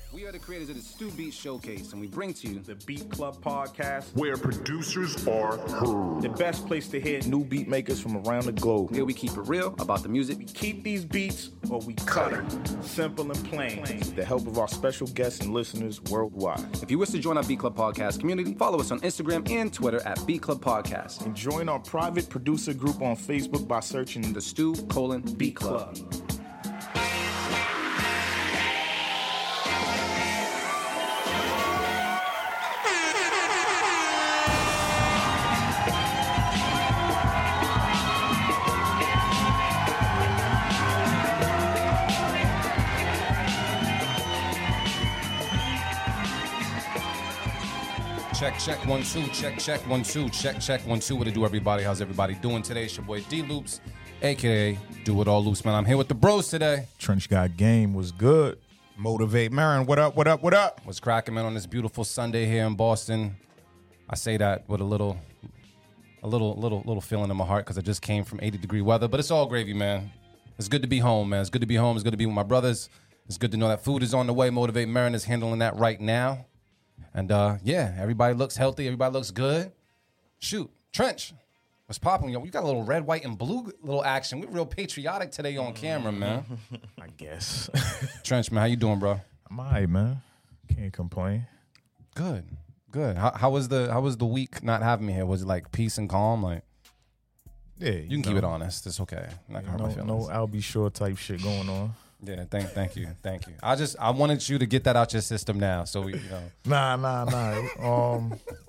We are the creators of the Stu Beat Showcase, and we bring to you the Beat Club podcast, where producers are heard. the best place to hear new beat makers from around the globe. here we keep it real about the music. We keep these beats or we cut it. Simple and plain. With the help of our special guests and listeners worldwide. If you wish to join our Beat Club Podcast community, follow us on Instagram and Twitter at Beat Club Podcast. And join our private producer group on Facebook by searching The Stu::Beat Club. Check 1 2, check 1 2, check 1 2. What to do, everybody? How's everybody doing today? It's your boy D Loops, aka Do It All Loops, man. I'm here with the bros today. Trench Got Game was good. Motivate Marin, what up? What's cracking, man, on this beautiful Sunday here in Boston? I say that with a little feeling in my heart because I just came from 80-degree weather, but it's all gravy, man. It's good to be home, man. It's good to be home. It's good to be with my brothers. It's good to know that food is on the way. Motivate Marin is handling that right now. And, yeah, everybody looks healthy. Everybody looks good. Shoot, Trench, what's popping? Yo, you got a little red, white, and blue little action. We're real patriotic today on camera, man. I guess. Trench, man, how you doing, bro? I'm all right, man. Can't complain. Good. How was the week not having me here? Was it like peace and calm? Like, Yeah, you can keep it honest. It's okay. I'm not gonna hurt my feelings. No I'll be sure type shit going on. Yeah, thank you. I wanted you to get that out your system now, so you know. Nah.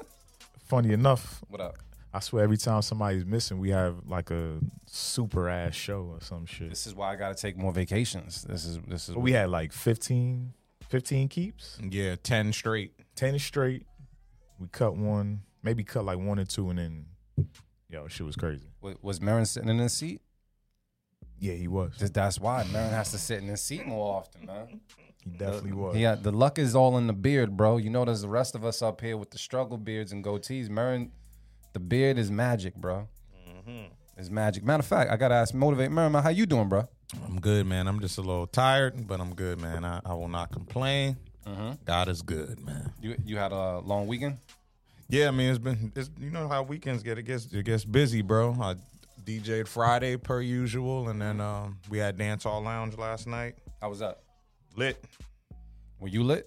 Funny enough, What up? I swear every time somebody's missing, we have like a super ass show or some shit. This is why I got to take more vacations. This is. But we had like 15 keeps, Yeah, 10 straight. 10 straight. We cut one, maybe cut like 1 or 2, and then, yo, shit was crazy. Was Marin sitting in his seat? Yeah, he was. That's why Marin has to sit in his seat more often, man. He definitely was. Yeah, the luck is all in the beard, bro. You know, there's the rest of us up here with the struggle beards and goatees. Marin, the beard is magic, bro. It's magic. Matter of fact, I gotta ask, Motivate Marin, how you doing, bro? I'm good, man. I'm just a little tired, but I'm good, man. I will not complain. God is good, man. You had a long weekend? Yeah, I mean, it's you know how weekends get. It gets busy, bro. I DJ'd Friday per usual, and then we had Dance Hall Lounge last night. How was that? Lit. Were you lit?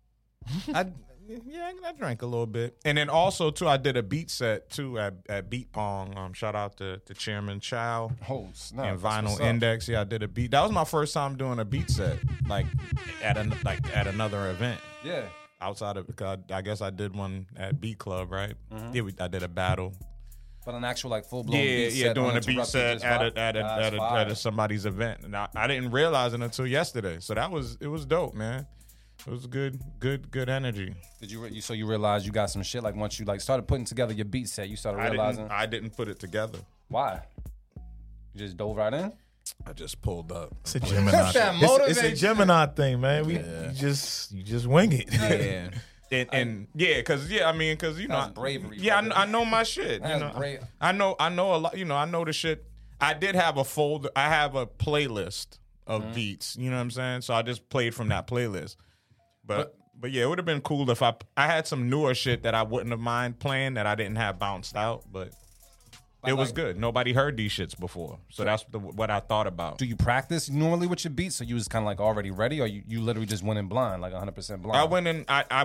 I drank a little bit, and then also too, I did a beat set too at Beat Pong. Shout out to Chairman Chow Oh, snap. and That's what's Vinyl up. Index. Yeah, I did a beat. That was my first time doing a beat set, like at another event. Yeah. Outside of, because I guess I did one at Beat Club, right? Mm-hmm. Yeah, I did a battle. But an actual like full blown Yeah, beat set. doing a beat uninterrupted, set just at somebody's event, and I didn't realize it until yesterday. So it was dope, man. It was good energy. Did you realize you got some shit like once you like started putting together your beat set, you started realizing I didn't put it together. why? You just dove right in? I just pulled up. It's a Gemini That thing. It's a motivation. Gemini thing, man. You just wing it. Yeah. And because you know, That's bravery, yeah, brother. I know my shit. That's You know, brave. I know a lot. You know, I know the shit. I did have a folder. I have a playlist of beats. You know what I'm saying? So I just played from that playlist. But yeah, it would have been cool if I had some newer shit that I wouldn't have mind playing that I didn't have bounced out. But it was good. Nobody heard these shits before, so that's what I thought about. Do you practice normally with your beats? So you was kind of like already ready, or you literally just went in blind, like 100% blind? I went in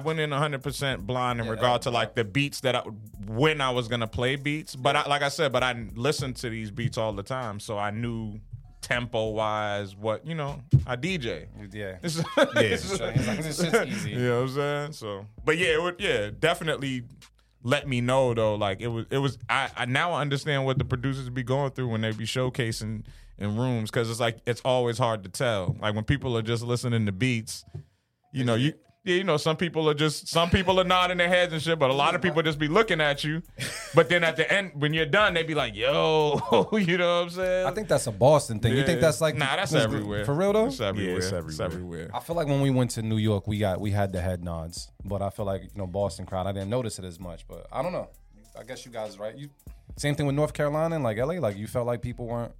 100% blind in regard to like the beats that when I was gonna play beats. But I listened to these beats all the time, so I knew tempo wise what I DJ. Yeah. It's He's like, this shit's easy. You know what I'm saying? So, but yeah, definitely let me know though. Like it was. I now understand what the producers be going through when they be showcasing in rooms, because it's like it's always hard to tell. Like when people are just listening to beats, some people are nodding their heads and shit, but a lot of people just be looking at you. But then at the end, when you're done, they be like, "Yo," you know what I'm saying? I think that's a Boston thing. You think that's like that's everywhere for real though? It's everywhere. Yeah, It's everywhere. I feel like when we went to New York, we had the head nods, but I feel like Boston crowd, I didn't notice it as much. But I don't know. I guess you guys right. Same thing with North Carolina and like LA. Like you felt like people weren't.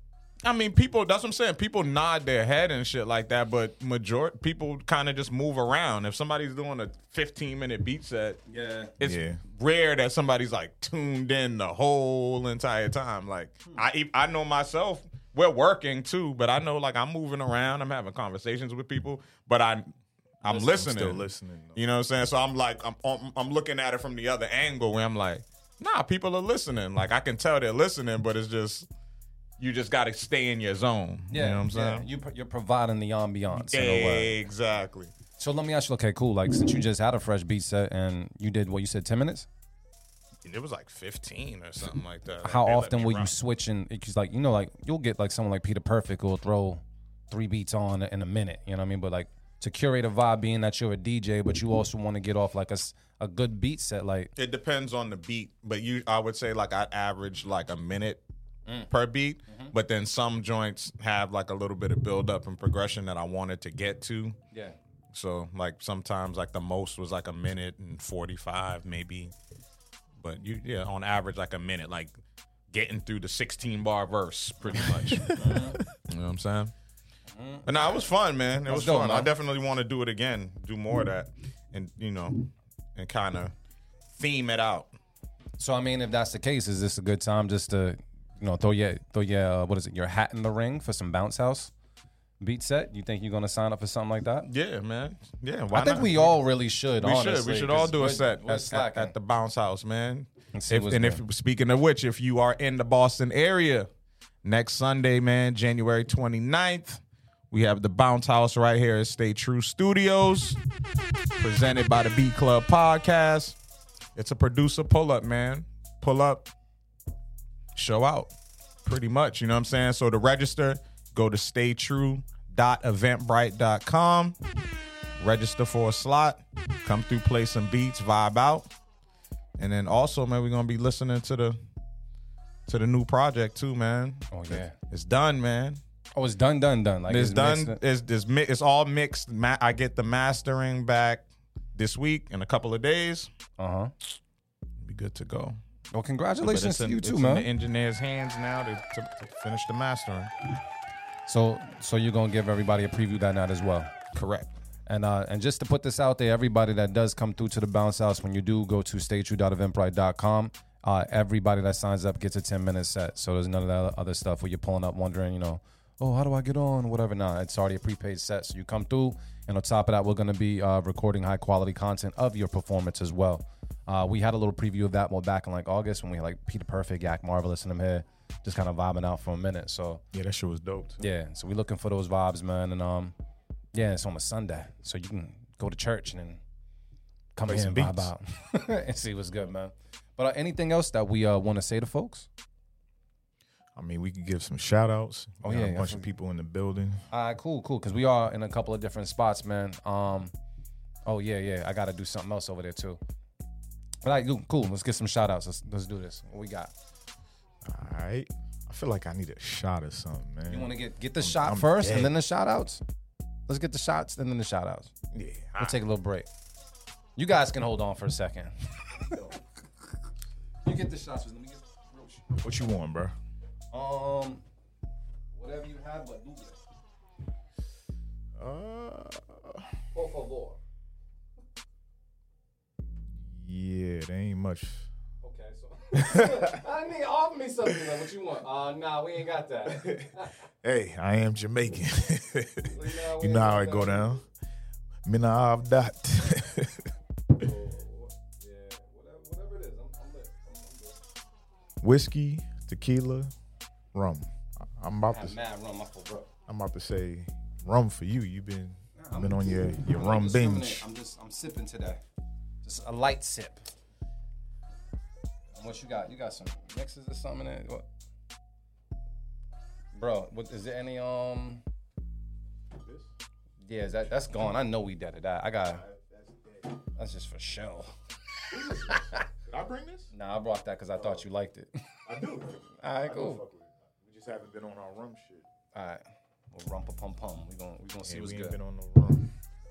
I mean, people. That's what I'm saying. People nod their head and shit like that, but people kind of just move around. If somebody's doing a 15-minute beat set, it's rare that somebody's like tuned in the whole entire time. Like I know myself. We're working too, but I know like I'm moving around. I'm having conversations with people, but I'm listening. Still listening. You know what I'm saying? So I'm like I'm looking at it from the other angle where I'm like, nah, people are listening. Like I can tell they're listening, but it's just. You just got to stay in your zone. Yeah, you know what I'm saying? Yeah. You're providing the ambiance in a way. Exactly. So let me ask you, okay, cool. Like, since you just had a fresh beat set and you did what you said, 10 minutes? It was like 15 or something like that. How often will you switch? Because, like, you know, like, you'll get, like, someone like Peter Perfect who will throw 3 beats on in a minute. You know what I mean? But, like, to curate a vibe, being that you're a DJ, but you also want to get off, like, a good beat set, like. It depends on the beat. But I would say, like, I'd average, like, a minute per beat, but then some joints have like a little bit of build up and progression that I wanted to get to. Yeah. So like sometimes like the most was like a minute and 45 maybe, but on average like a minute, like getting through the 16-bar verse pretty much. You know what I'm saying? But no, it was fun, man. It was dope, fun. man. I definitely want to do it again, do more of that, and and kind of theme it out. So I mean, if that's the case, is this a good time just to throw your what is it, your hat in the ring for some Bounce House beat set? You think you're gonna sign up for something like that? Yeah, man. Yeah, I think we all really should. We should all do a set at the Bounce House, man. If speaking of which, if you are in the Boston area, next Sunday, man, January 29th, we have the Bounce House right here at Stay True Studios, presented by the Beat Club Podcast. It's a producer pull-up, man. Pull up. Show out, pretty much. You know what I'm saying? So to register, go to staytrue.eventbrite.com. Register for a slot. Come through, play some beats, vibe out. And then also, man, we're going to be listening to the new project too, man. Oh, yeah. It's done, man. Oh, it's done. Like it's done. It's all mixed. I get the mastering back this week in a couple of days. Be good to go. Well, congratulations to you too, it's man. in the engineer's hands now to finish the mastering. So you're gonna give everybody a preview that night as well. Correct. And just to put this out there, everybody that does come through to the Bounce House, when you do go to staytrue.eventbrite.com, everybody that signs up gets a 10-minute set. So there's none of that other stuff where you're pulling up wondering, oh, how do I get on? Whatever. Nah, it's already a prepaid set. So you come through, and on top of that, we're gonna be recording high quality content of your performance as well. We had a little preview of that back in like August when we had like Peter Perfect, Yak Marvelous, and them here just kind of vibing out for a minute. So yeah, that shit was dope too. Yeah, so we're looking for those vibes, man. And it's on a Sunday, so you can go to church and then come here and vibe out and see what's good, man. But anything else that we want to say to folks? I mean, we could give some shout outs. Oh, a yeah. bunch of people in the building. All right, cool. Because we are in a couple of different spots, man. I got to do something else over there, too. But all right, cool. Let's get some shout outs. Let's do this. What we got? All right. I feel like I need a shot or something, man. You want to get the shot first and then the shout outs? Let's get the shots and then the shout outs. Yeah. We'll take a little break. You guys can hold on for a second. You get the shots. Let me get real shit. What you want, bro? Whatever you have, but do this. Por favor. Yeah, there ain't much. Okay, so I need offer me something. Like, what you want? Nah, we ain't got that. Hey, I am Jamaican. You know how it go down. Mina have that. Whatever it is, I'm lit. I'm lit. Whiskey, tequila, rum. I'm about to say rum for you. You've been on your rum binge. I'm sipping today. Just a light sip. What you got? You got some mixes or something in it? What? Bro, is there any Yeah, that's gone. I know we did it. That's just for show. Did I bring this? Nah, I brought that because I thought you liked it. I do. All right, cool. We just haven't been on our rum shit. All right, well, rumpa-pum-pum. We gonna see what's we good. Ain't been on no rum.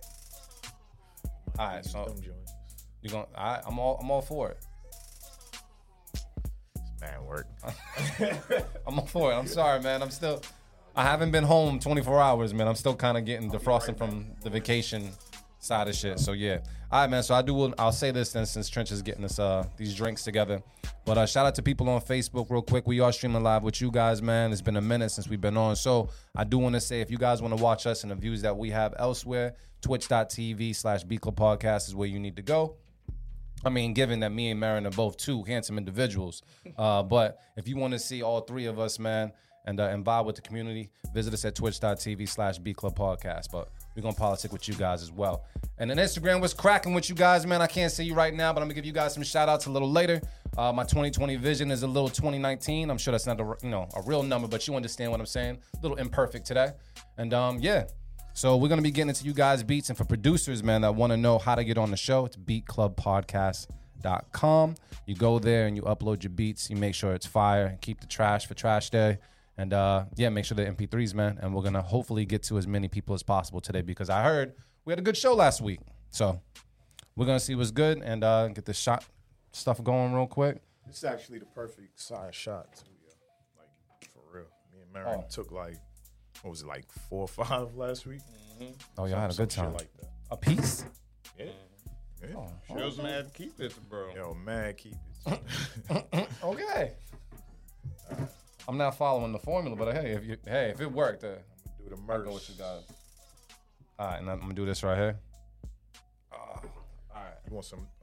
All right, so you gonna? I'm all for it. It's man work. I'm all for it. I'm sorry, man. I'm still I haven't been home 24 hours, man. I'm still kind of getting defrosting from the vacation side of shit. So yeah. All right, man. So I'll say this then, since Trench is getting us these drinks together. But shout out to people on Facebook real quick. We are streaming live with you guys, man. It's been a minute since we've been on. So I do want to say, if you guys want to watch us and the views that we have elsewhere, twitch.tv/BClub Podcast is where you need to go. I mean, given that me and Marin are both two handsome individuals. But if you want to see all three of us, man, and vibe with the community, visit us at twitch.tv/BClub Podcast. But we're going to politic with you guys as well. And then Instagram was cracking with you guys, man. I can't see you right now, but I'm going to give you guys some shout outs a little later. My 2020 vision is a little 2019. I'm sure that's not a real number, but you understand what I'm saying. A little imperfect today. And yeah. So we're going to be getting into you guys' beats. And for producers, man, that want to know how to get on the show, it's beatclubpodcast.com. You go there and you upload your beats. You make sure it's fire. Keep the trash for trash day. And yeah, make sure they're MP3s, man. And we're going to hopefully get to as many people as possible today, because I heard we had a good show last week. So we're going to see what's good and get this shot stuff going real quick. It's actually the perfect size shot, too, like, for real. Me and Marin took, like, what was it, like 4 or 5 last week? Mm-hmm. Oh, y'all had a good time. Like that. A piece? Yeah. Yeah. Oh, Show's mad keep it, bro. Yo, mad keep it. Okay. I'm not following the formula, but hey, if it worked, do the merch. I'll go with you guys. All right, and I'm gonna do this right here. All right. You want some?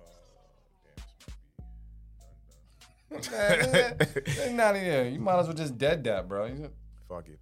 It's not here. You might as well just dead that, bro. Fuck it.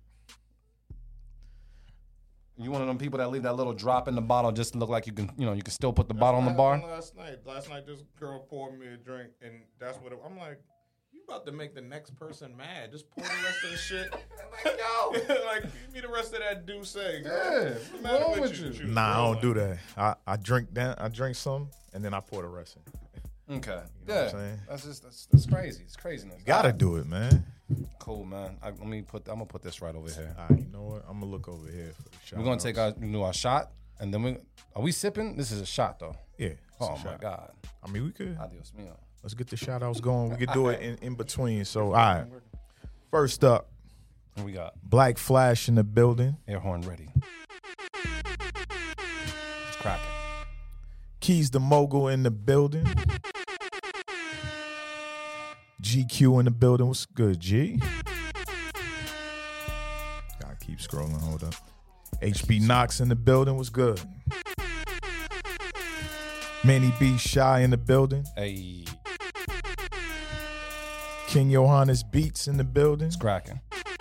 You one of them people that leave that little drop in the bottle just to look like you can still put the bottle on the bar? Last night, this girl poured me a drink, and that's what I'm like. You about to make the next person mad? Just pour the rest of the shit. Like, no, like give me the rest of that Douce. Yeah, what's wrong with you? Nah, I don't do that. I drink some, and then I pour the rest in. Okay. You know what I'm saying? That's crazy. It's craziness. You gotta do it, man. Cool, man. I'm gonna put this right over here. All right, you know what? I'm gonna look over here for the shot. We're gonna take our shot, and then are we sipping? This is a shot, though. Yeah. Oh my God. I mean, we could. Adios mío. Let's get the shout outs going. We could do it in between. So, all right. First up, what we got? Black Flash in the building. Air horn ready. It's cracking. Keys the Mogul in the building. GQ in the building. What's good, G? Gotta keep scrolling. Hold up. HB Knox in the building. What's good? Manny B. Shy in the building. Hey. King Johannes Beats in the building. It's cracking.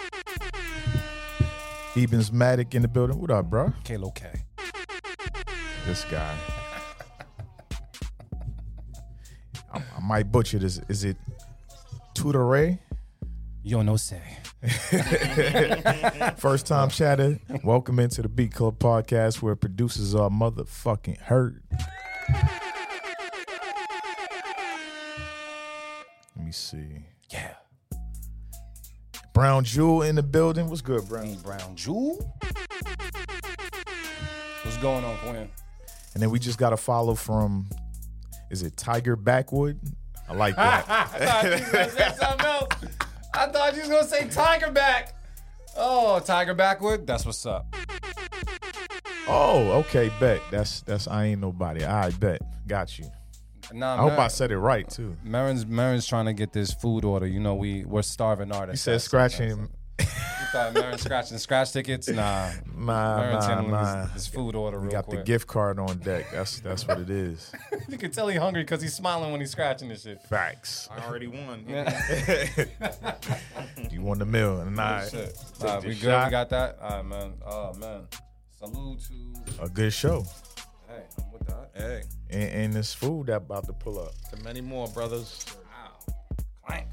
Ebens Matic in the building. What up, bro? Kalo K. This guy. I might butcher this. Is it Tudore? Yo no say. First time chatter. Welcome into the Beat Club Podcast, where producers are motherfucking heard. Let me see. Yeah. Brown Jewel in the building. What's good, Brown? Brown Jewel? What's going on, Quinn? And then we just got a follow from, is it Tiger Backwood? I like that. I thought you was going to say something else. I thought you was going to say Tiger Back. Oh, Tiger Backwood? That's what's up. Oh, okay, bet. That's I ain't nobody. All right, bet. Got you. Nah, I hope I said it right, too. Marin's trying to get this food order. You know, we're starving artists. He said scratching. You thought Marin scratching scratch tickets? Nah. Marin's handling his food order real quick. We got the gift card on deck. That's what it is. You can tell he's hungry because he's smiling when he's scratching this shit. Facts. I already won. You won the meal. And we good? We got that? All right, man. Oh, man. Salute to a good show. Hey, I'm with that. Hey. And this food that about to pull up. To many more, brothers. Wow. Clank.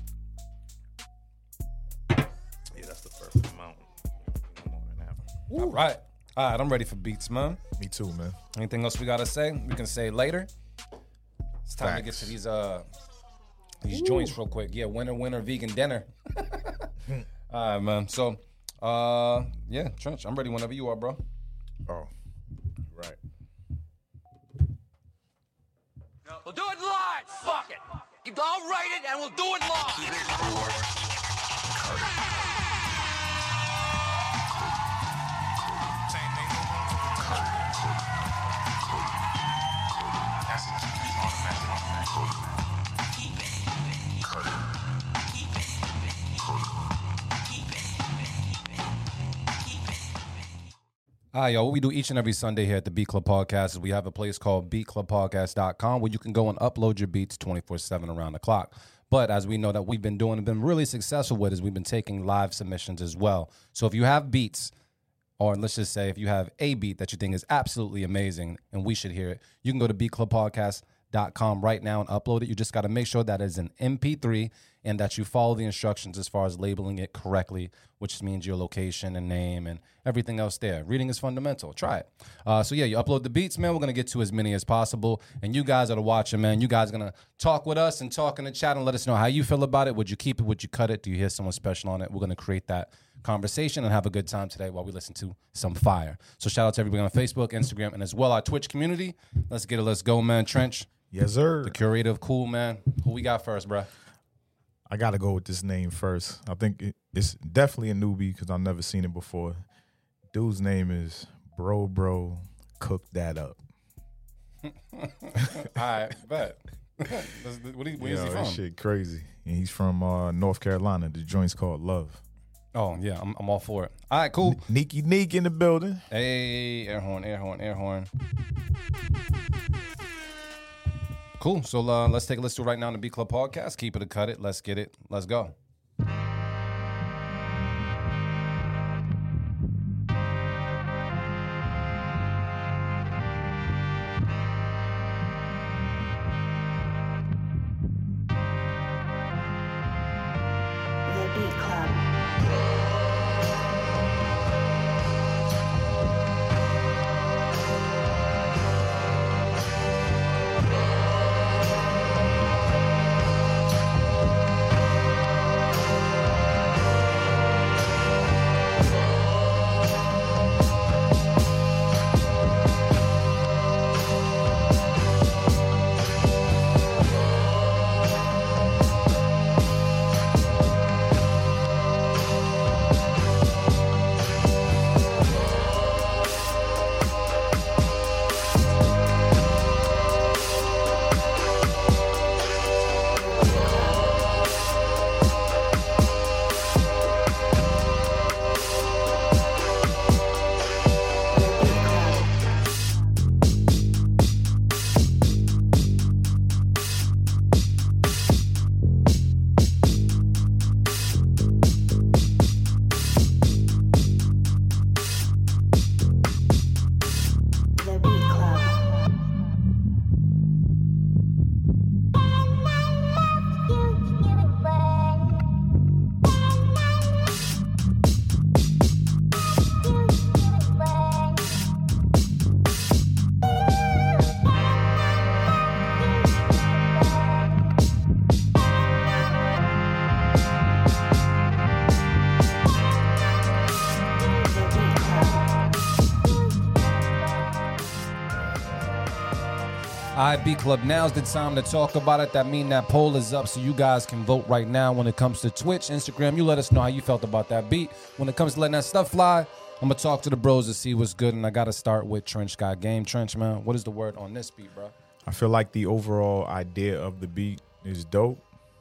Yeah, that's the perfect amount. All right. All right, I'm ready for beats, man. Me too, man. Anything else we got to say? We can say later. It's time to get to these joints real quick. Yeah, winner, vegan dinner. All right, man. So, yeah, Trench, I'm ready whenever you are, bro. Oh, right. We'll do it live. Fuck it. I'll write it and we'll do it live. Yo, what we do each and every Sunday here at the Beat Club Podcast is we have a place called beatclubpodcast.com where you can go and upload your beats 24/7 around the clock. But as we know that we've been doing and been really successful with is we've been taking live submissions as well. So if you have beats, or let's just say if you have a beat that you think is absolutely amazing and we should hear it, you can go to beatclubpodcast.com right now and upload it. You just got to make sure that it's an MP3 and that you follow the instructions as far as labeling it correctly, which means your location and name and everything else there. Reading is fundamental. Try it. So yeah, you upload the beats, man. We're going to get to as many as possible. And you guys that are watching, man, you guys are going to talk with us and talk in the chat and let us know how you feel about it. Would you keep it? Would you cut it? Do you hear someone special on it? We're going to create that conversation and have a good time today while we listen to some fire. So shout out to everybody on Facebook, Instagram, and as well our Twitch community. Let's get it. Let's go, man. Trench. Yes, sir. The curator of Cool, man. Who we got first, bro? I got to go with this name first. I think it's definitely a newbie because I've never seen it before. Dude's name is Bro. Cook that up. All right, bet. Where is he from? This shit crazy. And he's from North Carolina. The joint's called Love. Oh, yeah, I'm all for it. All right, cool. Neeky Neek in the building. Hey, air horn. Cool. So let's take a listen to it right now on the Beat Club Podcast. Keep it or cut it. Let's get it. Let's go. The Beat Club. The Beat Club. The Beat Club. All right, Beat Club, now's the time to talk about it. That mean that poll is up so you guys can vote right now when it comes to Twitch, Instagram. You let us know how you felt about that beat. When it comes to letting that stuff fly, I'm going to talk to the bros to see what's good, and I got to start with Trench Got Game. Trench, man, what is the word on this beat, bro? I feel like the overall idea of the beat is dope.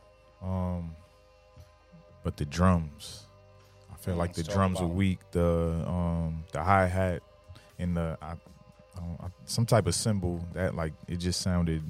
But the drums, I feel like the drums are weak. The hi-hat and the some type of cymbal that like it just sounded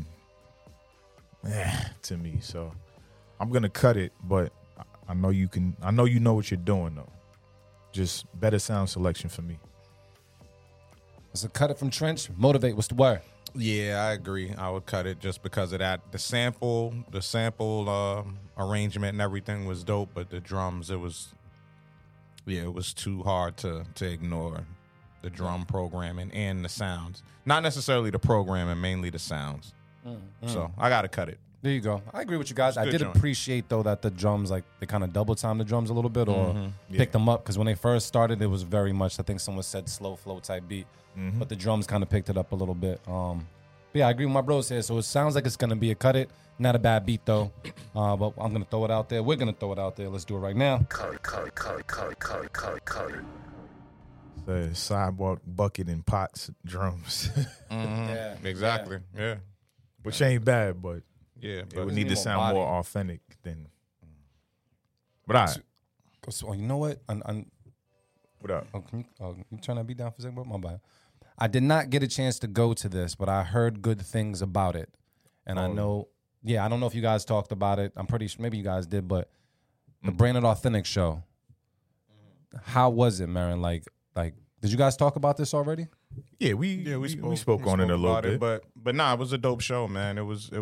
to me. So I'm gonna cut it, but I know you can. I know you know what you're doing though. Just better sound selection for me. It's a cut it from Trench. Motivate, what's the word? Yeah, I agree. I would cut it just because of that. The sample arrangement and everything was dope, but the drums, it was too hard to ignore. The drum programming and the sounds. Not necessarily the programming, mainly the sounds. So I got to cut it. There you go. I agree with you guys. I did joint. appreciate, though, that the drums, like, they kind of double time the drums a little bit or picked them up. Because when they first started, it was very much, I think someone said slow flow type beat. But the drums kind of picked it up a little bit. But yeah, I agree with my bros here. So it sounds like it's going to be a cut it. Not a bad beat, though. But I'm going to throw it out there. We're going to throw it out there. Let's do it right now. Cut it. The sidewalk bucket and pots drums, Yeah, Exactly. Yeah. which ain't bad, but Yeah. it But would need to more sound body. more authentic than. But all right. So, you know what? What up? Can you turn that beat down for a second, bro? My bad. I did not get a chance to go to this, but I heard good things about it. And I know, I don't know if you guys talked about it. I'm pretty sure, maybe you guys did, but the Branded Authentic show, how was it, Marin? Like, did you guys talk about this already? Yeah, we spoke on it a little bit. But nah, it was a dope show, man. It was.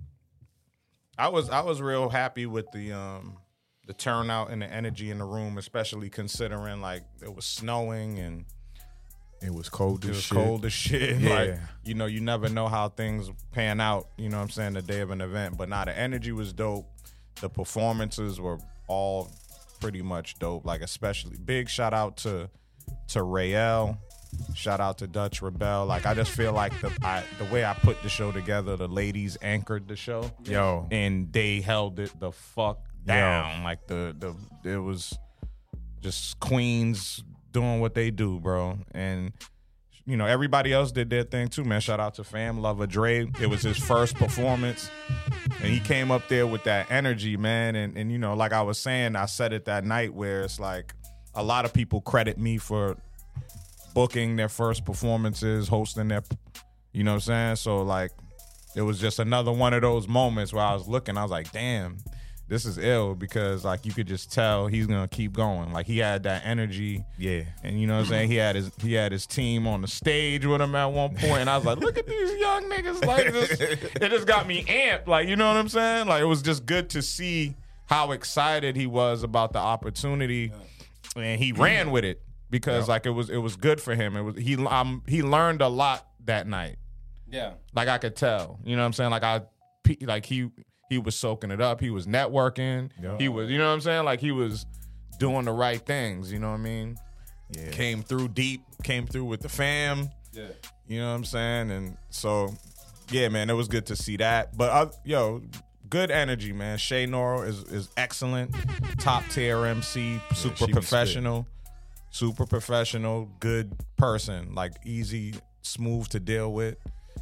I was real happy with the turnout and the energy in the room, especially considering like it was snowing and it was cold as shit. Cold as shit. Yeah. Like, you know, you never know how things pan out, you know what I'm saying, the day of an event. But nah, the energy was dope. The performances were all pretty much dope. Like, especially big shout out to Rael. Shout out to Dutch Rebel. Like, I just feel like the way I put the show together, the ladies anchored the show. Yo. And they held it the fuck down. Yo. Like it was just queens doing what they do, bro. And you know, everybody else did their thing too, man. Shout out to Fam Lover Dre. It was his first performance. And he came up there with that energy, man. And you know, like I was saying, I said it that night where it's like a lot of people credit me for booking their first performances, hosting their, you know what I'm saying? So like, it was just another one of those moments where I was looking, I was like, damn, this is ill, because like you could just tell he's gonna keep going. Like he had that energy. Yeah. And you know what I'm saying? He had his team on the stage with him at one point, and I was like, look at these young niggas like this. It just got me amped. Like, you know what I'm saying? Like, it was just good to see how excited he was about the opportunity, and he ran with it. Because like it was good for him. It was he learned a lot that night. Yeah, like I could tell. You know what I'm saying? He was soaking it up. He was networking. Yeah. He was, you know what I'm saying? Like he was doing the right things. You know what I mean? Yeah. Came through deep. Came through with the fam. Yeah. You know what I'm saying? And so, yeah, man, it was good to see that. But good energy, man. Shay Noro is excellent. Top tier MC. Super professional. Super professional, good person, like easy, smooth to deal with.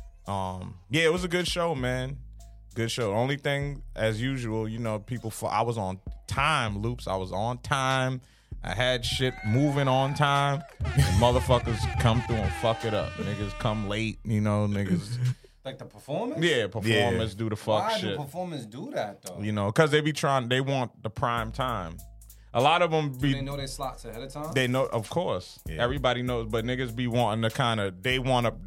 It was a good show, man. Good show. Only thing, as usual, you know, I was on time, Loops. I was on time. I had shit moving on time. And motherfuckers come through and fuck it up. Niggas come late, you know, niggas. Like the performance? Yeah, performers do the fuck shit. Why do performers do that, though? You know, because they want the prime time. A lot of them they know their slots ahead of time? They know, of course. Yeah. Everybody knows, but niggas be wanting to kind of, they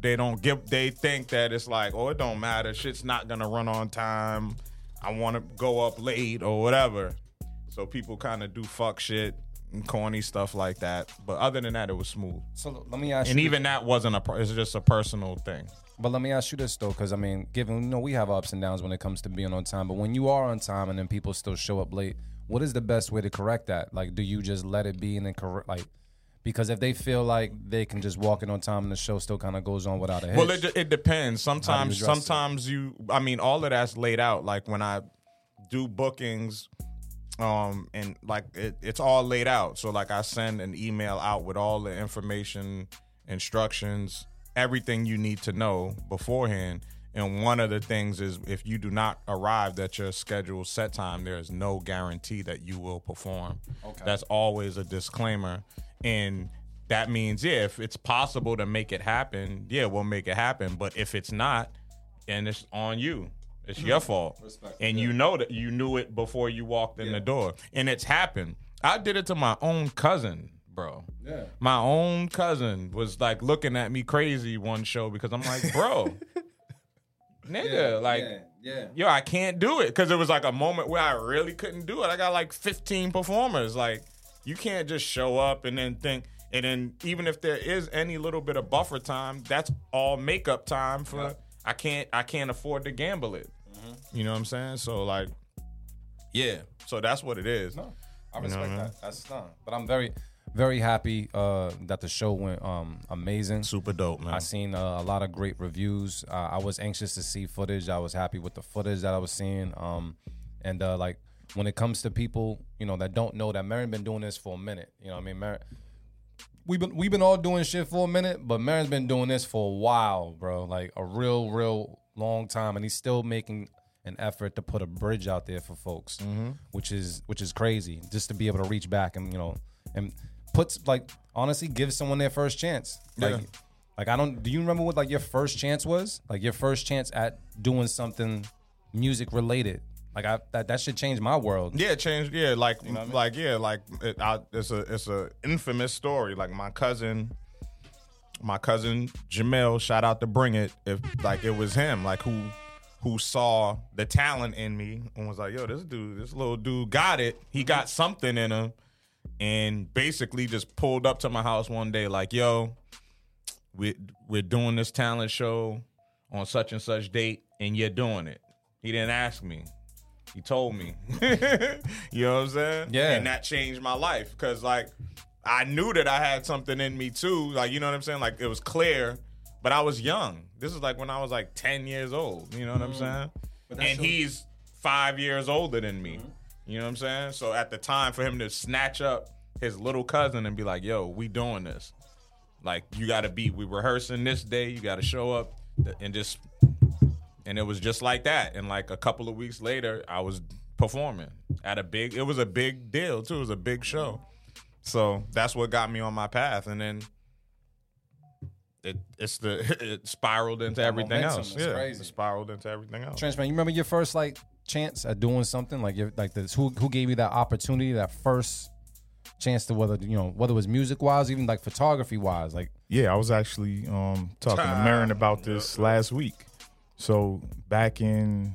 think that it's like, oh, it don't matter. Shit's not going to run on time. I want to go up late or whatever. So people kind of do fuck shit and corny stuff like that. But other than that, it was smooth. So let me ask you. And even that wasn't it's just a personal thing. But let me ask you this, though, because, I mean, given, we have ups and downs when it comes to being on time. But when you are on time and then people still show up late, what is the best way to correct that? Like, do you just let it be and then correct? Like, because if they feel like they can just walk in on time and the show still kind of goes on without a hitch. Well, it depends. Sometimes all of that's laid out. Like when I do bookings, and like it's all laid out. So like I send an email out with all the information, instructions, everything you need to know beforehand. And one of the things is if you do not arrive at your scheduled set time, there is no guarantee that you will perform. Okay. That's always a disclaimer. And that means, if it's possible to make it happen, we'll make it happen. But if it's not, then it's on you. It's your fault. Respect. And you know that you knew it before you walked in the door. And it's happened. I did it to my own cousin, bro. Yeah. My own cousin was like looking at me crazy one show because I'm like, bro. Nigga, yo, I can't do it. Because it was like a moment where I really couldn't do it. I got like 15 performers. Like, you can't just show up and then think. And then even if there is any little bit of buffer time, that's all makeup time for. I can't afford to gamble it. Mm-hmm. You know what I'm saying? So like, so that's what it is. No, I respect that. That's not. But I'm very, very happy that the show went amazing. Super dope, man. I seen a lot of great reviews. I was anxious to see footage. I was happy with the footage that I was seeing. And like when it comes to people, that don't know that Marin been doing this for a minute. You know what I mean? Marin, we've been all doing shit for a minute, but Marin's been doing this for a while, bro. Like a real long time, and he's still making an effort to put a bridge out there for folks, which is crazy. Just to be able to reach back and and puts like honestly, give someone their first chance. Yeah. Like I don't. Do you remember what like your first chance was? Like your first chance at doing something music related. Like that should change my world. Yeah, changed. Yeah, like it's a infamous story. Like my cousin Jamel, shout out to Bring It. If like it was him, like who saw the talent in me and was like, yo, this little dude got it. He got something in him, and basically just pulled up to my house one day, like, yo, we're doing this talent show on such and such date, and you're doing it. He didn't ask me. He told me. You know what I'm saying? Yeah. And that changed my life because, like, I knew that I had something in me, too. Like, you know what I'm saying? Like, it was clear, but I was young. This is, like, when I was, like, 10 years old. You know what I'm saying? And he's 5 years older than me. You know what I'm saying? So, at the time, for him to snatch up his little cousin and be like, yo, we doing this. Like, you got to we rehearsing this day. You got to show up and it was just like that. And like a couple of weeks later, I was performing at it was a big deal too. It was a big show. So that's what got me on my path. And then it spiraled into everything else. It's crazy. It spiraled into everything else. Trench, man, you remember your first like chance at doing something? Like who gave you that opportunity, that first chance to whether it was music wise, even like photography wise? Like Yeah, I was actually talking to Marin about this last week. So back in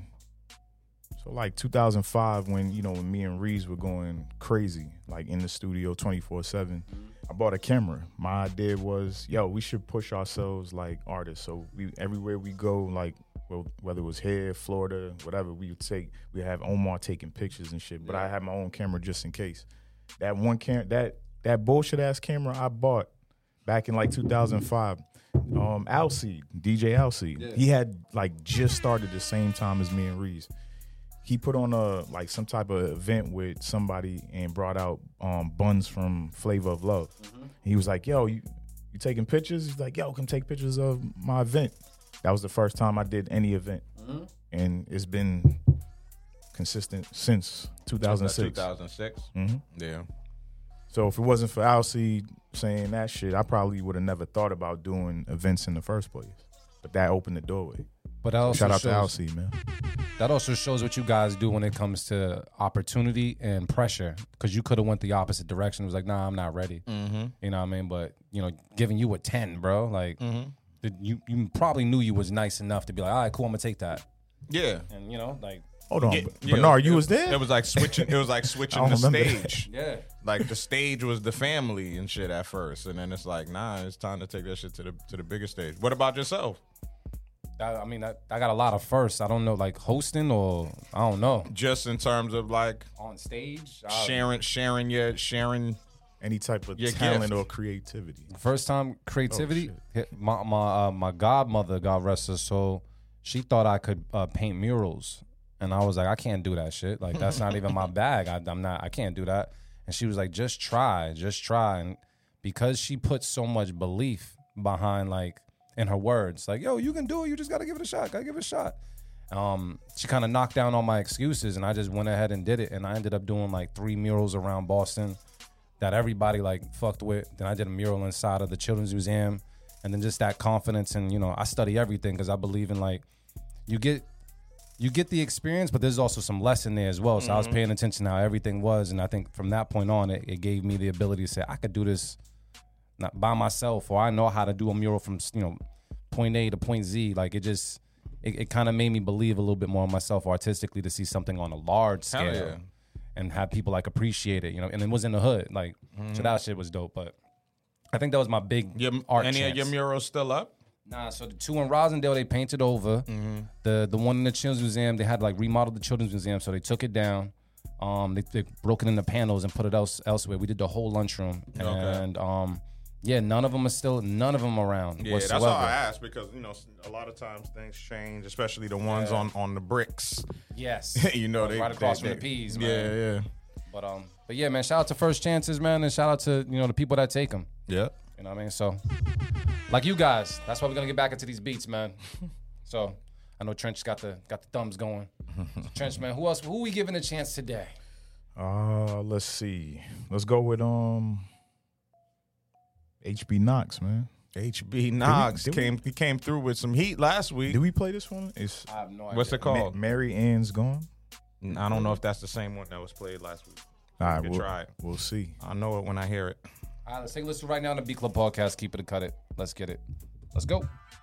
like 2005, when when me and Reeves were going crazy, like in the studio 24/7, I bought a camera. My idea was, we should push ourselves like artists. So everywhere we go, like whether it was here, Florida, whatever, we have Omar taking pictures and shit. But I had my own camera just in case. That one camera, that bullshit ass camera I bought back in like 2005. Alcide, DJ Alcide, he had like just started the same time as me and Reeves. He put on some type of event with somebody and brought out Buns from Flavor of Love. He was like, yo, you taking pictures? He's like, yo, come take pictures of my event. That was the first time I did any event. And it's been consistent since 2006. 2006? Yeah. So if it wasn't for Alcide saying that shit, I probably would have never thought about doing events in the first place. But that opened the doorway. But that also shout out to Alcide, man. That also shows what you guys do when it comes to opportunity and pressure. Because you could have went the opposite direction. It was like, nah, I'm not ready. You know what I mean? But, giving you a 10, bro. Like, you probably knew you was nice enough to be like, all right, cool, I'm going to take that. Yeah. And, like... Hold on, Bernard, you was there? It was like switching the stage. Yeah. Like the stage was the family and shit at first, and then it's like, nah, it's time to take that shit to the bigger stage. What about yourself? I got a lot of firsts. I don't know, like hosting or I don't know. Just in terms of like on stage, sharing any type of your talent gift or creativity. First time creativity. My godmother, God rest her soul, she thought I could paint murals. And I was like, I can't do that shit. Like, that's not even my bag. I can't do that. And she was like, just try. And because she put so much belief behind, like, in her words, like, yo, you can do it. You just got to give it a shot. She kind of knocked down all my excuses, and I just went ahead and did it. And I ended up doing, like, 3 murals around Boston that everybody, like, fucked with. Then I did a mural inside of the Children's Museum. And then just that confidence. And, I study everything because I believe in, like, you get the experience, but there's also some lesson there as well. So I was paying attention to how everything was, and I think from that point on, it gave me the ability to say, I could do this not by myself, or I know how to do a mural from point A to point Z. Like it kind of made me believe a little bit more in myself artistically to see something on a large scale and have people like appreciate it, and it was in the hood. Like so that shit was dope. But I think that was my big art Any chance. of your murals still up? Nah, so the 2 in Rosendale, they painted over. The one in the Children's Museum, they had like remodeled the Children's Museum, so they took it down. They broke it into panels and put it elsewhere. We did the whole lunchroom. And none of them are around Yeah, whatsoever. that's all I asked because, a lot of times things change, especially the ones on the bricks. Yes. They right across from the peas, man. Yeah. But yeah, man, shout out to First Chances, man, and shout out to, the people that take them. Yeah. You know what I mean? So, like you guys, that's why we're gonna get back into these beats, man. So, I know Trench got the thumbs going. So, Trench, man, who we giving a chance today? Let's see. Let's go with HB Knox, man. HB Knox did we- came through with some heat last week. Did we play this one? It's I have no idea. What's it called? Mary Ann's Gone. I don't know if that's the same one that was played last week. All right, could try it. We'll see. I know it when I hear it. All right, let's take a listen right now on the B Club podcast. Keep it or cut it. Let's get it. Let's go.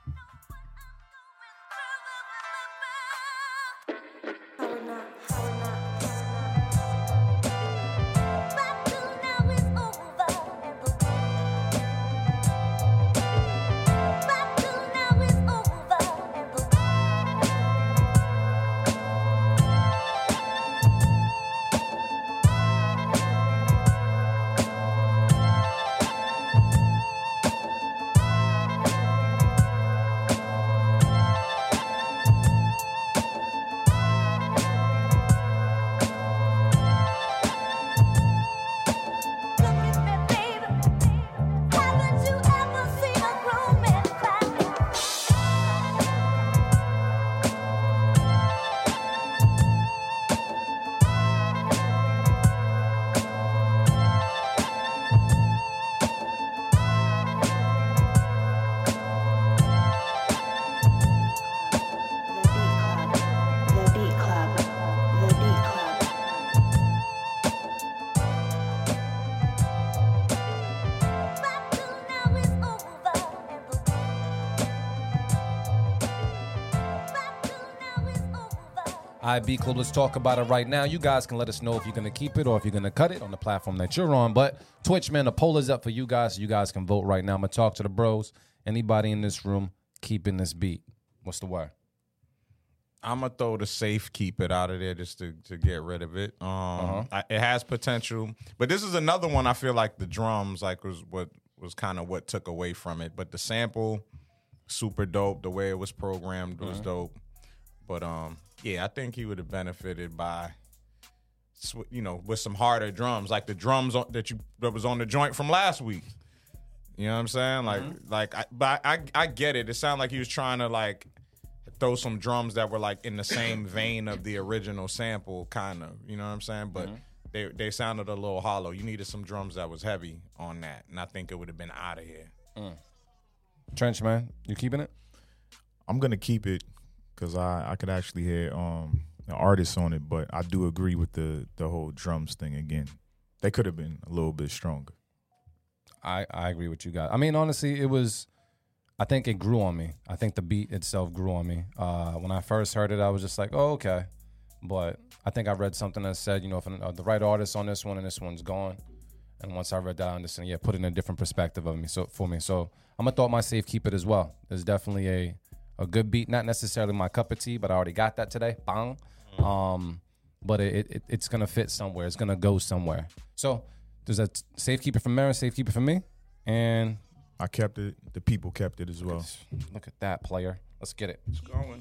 The Beat Club. The Beat Club. All right, B Club, let's talk about it right now. You guys can let us know if you're going to keep it or if you're going to cut it on the platform that you're on. But Twitch, man, the poll is up for you guys, so you guys can vote right now. I'm going to talk to the bros. Anybody in this room keeping this beat? What's the word? I'm gonna throw the safe keep it out of there just to get rid of it. It has potential, but this is another one. I feel like the drums was kind of what took away from it. But the sample, super dope. The way it was programmed was dope. But yeah, I think he would have benefited by, with some harder drums, like the drums that was on the joint from last week. You know what I'm saying? I get it. It sounded like he was trying to throw some drums that were in the same vein of the original sample, kind of. You know what I'm saying? But they sounded a little hollow. You needed some drums that was heavy on that, and I think it would have been out of here. Trench, man, you keeping it? I'm gonna keep it because I could actually hear the artists on it, but I do agree with the whole drums thing again. They could have been a little bit stronger. I agree with you guys. I mean, honestly, I think it grew on me. I think the beat itself grew on me. When I first heard it, I was just like, oh, okay. But I think I read something that said, if the right artist on this one and this one's gone. And once I read that, I understand, put it in a different perspective for me. So I'm going to throw my safe keep it as well. There's definitely a good beat. Not necessarily my cup of tea, but I already got that today. Bang. But it's going to fit somewhere. It's going to go somewhere. So there's a safe keep it from Mary, safe keep it from me. And I kept it. The people kept it as well. Look at that, player. Let's get it. It's going.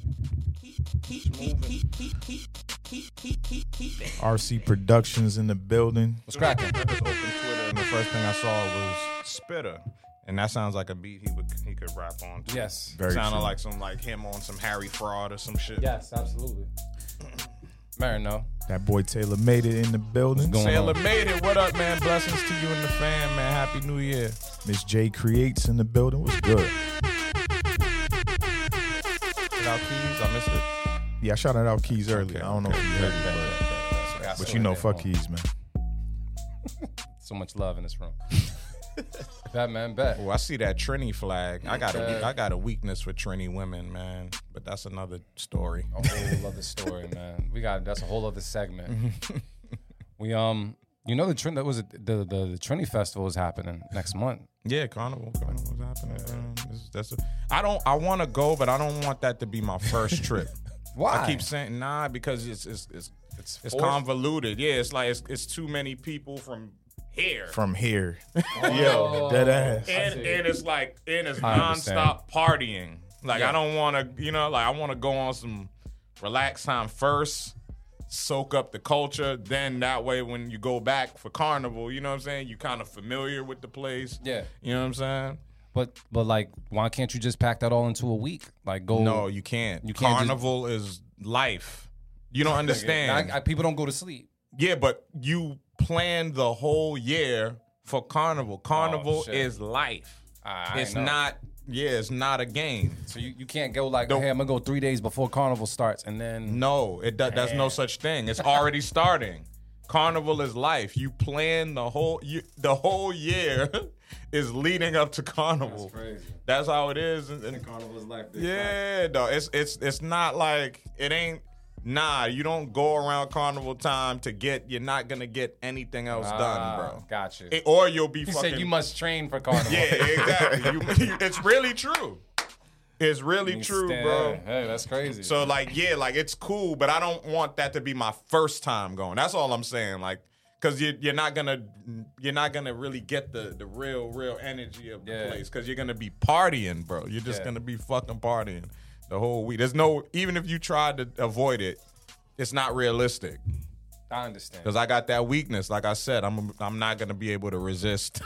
RC Productions in the building. What's cracking? I just opened Twitter, and the first thing I saw was Spitter, and that sounds like a beat he could rap on too. Yes. Very Sounded true. like some him on some Harry Fraud or some shit. Yes, absolutely. Mary, no. That boy Taylor made it in the building. What's going Sailor on? made it. What up, man? Blessings to you and the fam, man. Happy New Year. Miss J Creates in the building. What's good? Without keys, I missed it. Yeah, I shouted out Keys earlier. I don't know if you heard it, but fuck Keys, man. So much love in this room. Bet, man, bet. Oh, I see that Trini flag. I got a weakness for Trini women, man. But that's another story. A whole other story, man. That's a whole other segment. We the Trini Festival is happening next month. Yeah, Carnival's happening. Man. I want to go, but I don't want that to be my first trip. Why? I keep saying nah because it's convoluted. Yeah, it's like it's too many people from here. From here. Yo, dead ass. And it's I understand. nonstop partying. I don't want to, I want to go on some relaxed time first, soak up the culture. Then that way, when you go back for Carnival, you know what I'm saying? You kind of familiar with the place. Yeah. You know what I'm saying? But why can't you just pack that all into a week? Go. No, you can't. You can't Carnival is life. You don't understand. People don't go to sleep. Yeah, but you plan the whole year for Carnival. Carnival shit. is life. I It's know. not. Yeah, it's not a game. So you can't go like, hey, I'm gonna go 3 days before Carnival starts, and then No, there's no such thing. It's already starting. Carnival is life. You plan the whole year is leading up to Carnival. That's crazy. That's how it is. And Carnival is life. yeah, no, it's not like it ain't. Nah, you don't go around Carnival time to get. You're not gonna get anything else done, bro. Got you. Or you'll be You fucking. said you must train for Carnival. Yeah, exactly. It's really true. It's really true, bro. Hey, that's crazy. So like, yeah, like it's cool, but I don't want that to be my first time going. That's all I'm saying. Like, because you're not gonna really get the real energy of the place, because you're gonna be partying, bro. You're just gonna be fucking partying the whole week. There's no, even if you tried to avoid it, it's not realistic. I understand. Because I got that weakness. Like I said, I'm not gonna be able to resist.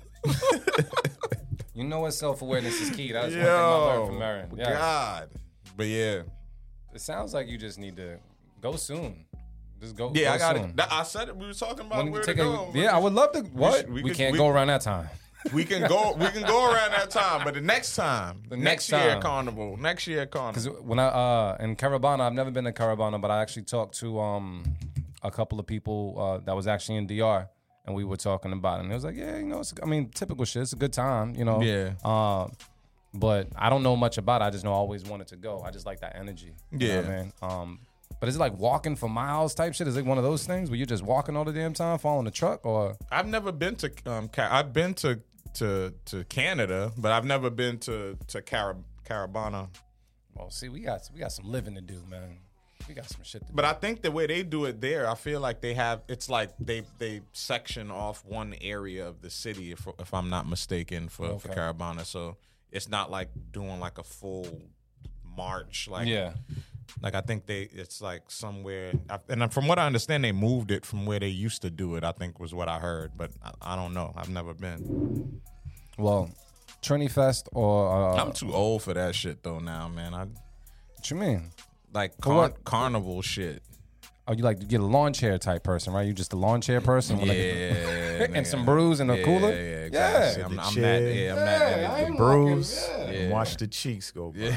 You know what? Self-awareness is key. That's one thing I learned from Marin. Yeah. God. But yeah. It sounds like you just need to go soon. Just go. Yeah, go I got soon. it. I said it. We were talking about When where you to take go. yeah, I would love to. What? we We could- can't we- go around that time. We can go around that time, but the next time, next year time. Carnival, next year Because Carnival. when I in Caravana, I've never been to Caravana, but I actually talked to a couple of people that was actually in DR, and we were talking about it. And it was like, yeah, you know, typical shit. It's a good time, you know. Yeah. But I don't know much about it. I just know I always wanted to go. I just like that energy. You know what I mean? But is it like walking for miles type shit? Is it one of those things where you're just walking all the damn time, following the truck, or? I've never been to. I've been to Canada, but I've never been to Caravana. Well, see, we got some living to do, man. We got some shit to do. But I think the way they do it there, I feel like it's like they section off one area of the city, if I'm not mistaken, for Caravana. So it's not like doing like a full march, like Like I think it's like somewhere, and from what I understand, they moved it from where they used to do it. I think was what I heard, but I don't know. I've never been. Well, Trinity Fest or I'm too old for that shit though now, man. What you mean? Like what? carnival shit. Oh, you like to get a lawn chair type person, right? You just a lawn chair person with Yeah, and some brews and a cooler. Yeah, exactly. I'm that. Yeah, I'm that. I ain't Bruise rocking, and watch the cheeks go by.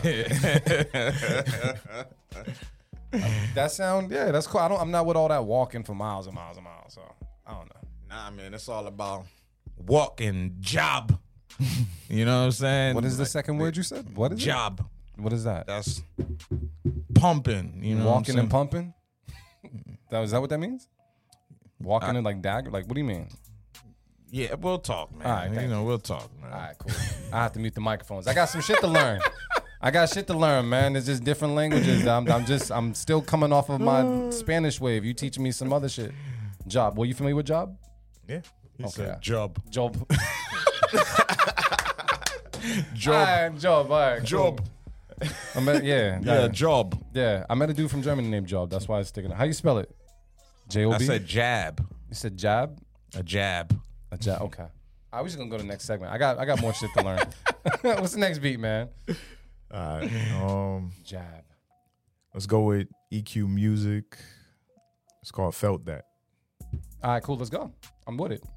That sound, that's cool. I'm not with all that walking for miles and miles and miles. So I don't know. Nah, man, it's all about walking job. You know what I'm saying? What is the second word you said? What is job? it? What is that? That's pumping. You know, Walking what I'm and pumping. Is that what that means? Walking and like dagger. Like what do you mean? Yeah, we'll talk, man. All right, thank we'll talk, man. All right, cool. I have to mute the microphones. I got some shit to learn. I got shit to learn, man. It's just different languages. I'm still coming off of my Spanish wave. You teaching me some other shit. Job. Were you familiar with job? Yeah. He Okay. said job. Job. Job. All right, job. All right, cool. Job. I met, yeah. Yeah, job. Yeah. I met a dude from Germany named Job. That's why it's sticking out. How you spell it? J-O-B? I said jab. You said jab? A jab. A jab. Okay. I was just gonna go to the next segment. I got more shit to learn. What's the next beat, man? All right. Jab. Let's go with EQ Music. It's called Felt That. All right, cool. Let's go. I'm with it.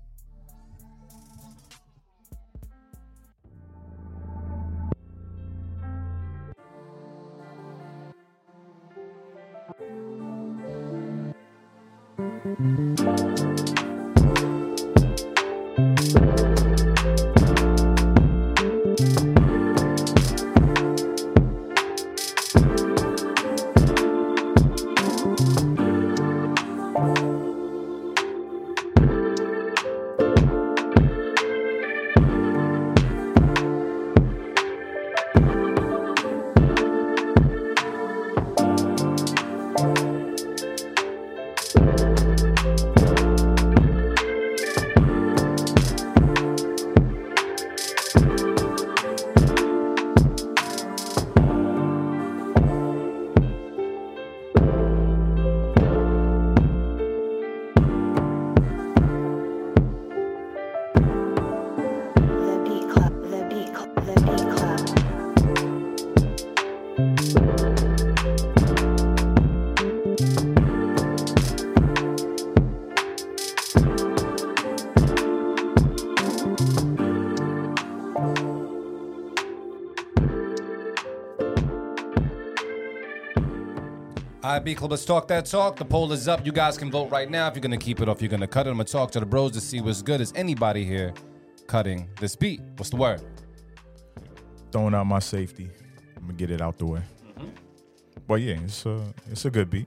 All right, B Club, let's talk that talk. The poll is up. You guys can vote right now if you're going to keep it or if you're going to cut it. I'm going to talk to the bros to see what's good. Is anybody here cutting this beat? What's the word? Throwing out my safety. I'm going to get it out the way. But yeah, it's a good beat.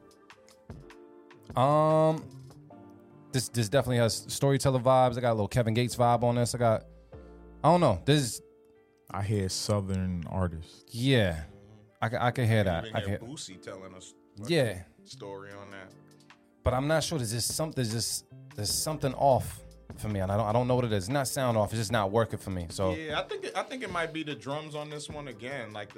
This definitely has storyteller vibes. I got a little Kevin Gates vibe on this. I don't know. I hear Southern artists. Yeah. I can hear that. I can. Boosie telling us story on that. But I'm not sure. There's something off for me, and I don't know what it is. It's not sound off. It's just not working for me. So yeah, I think it might be the drums on this one again. Like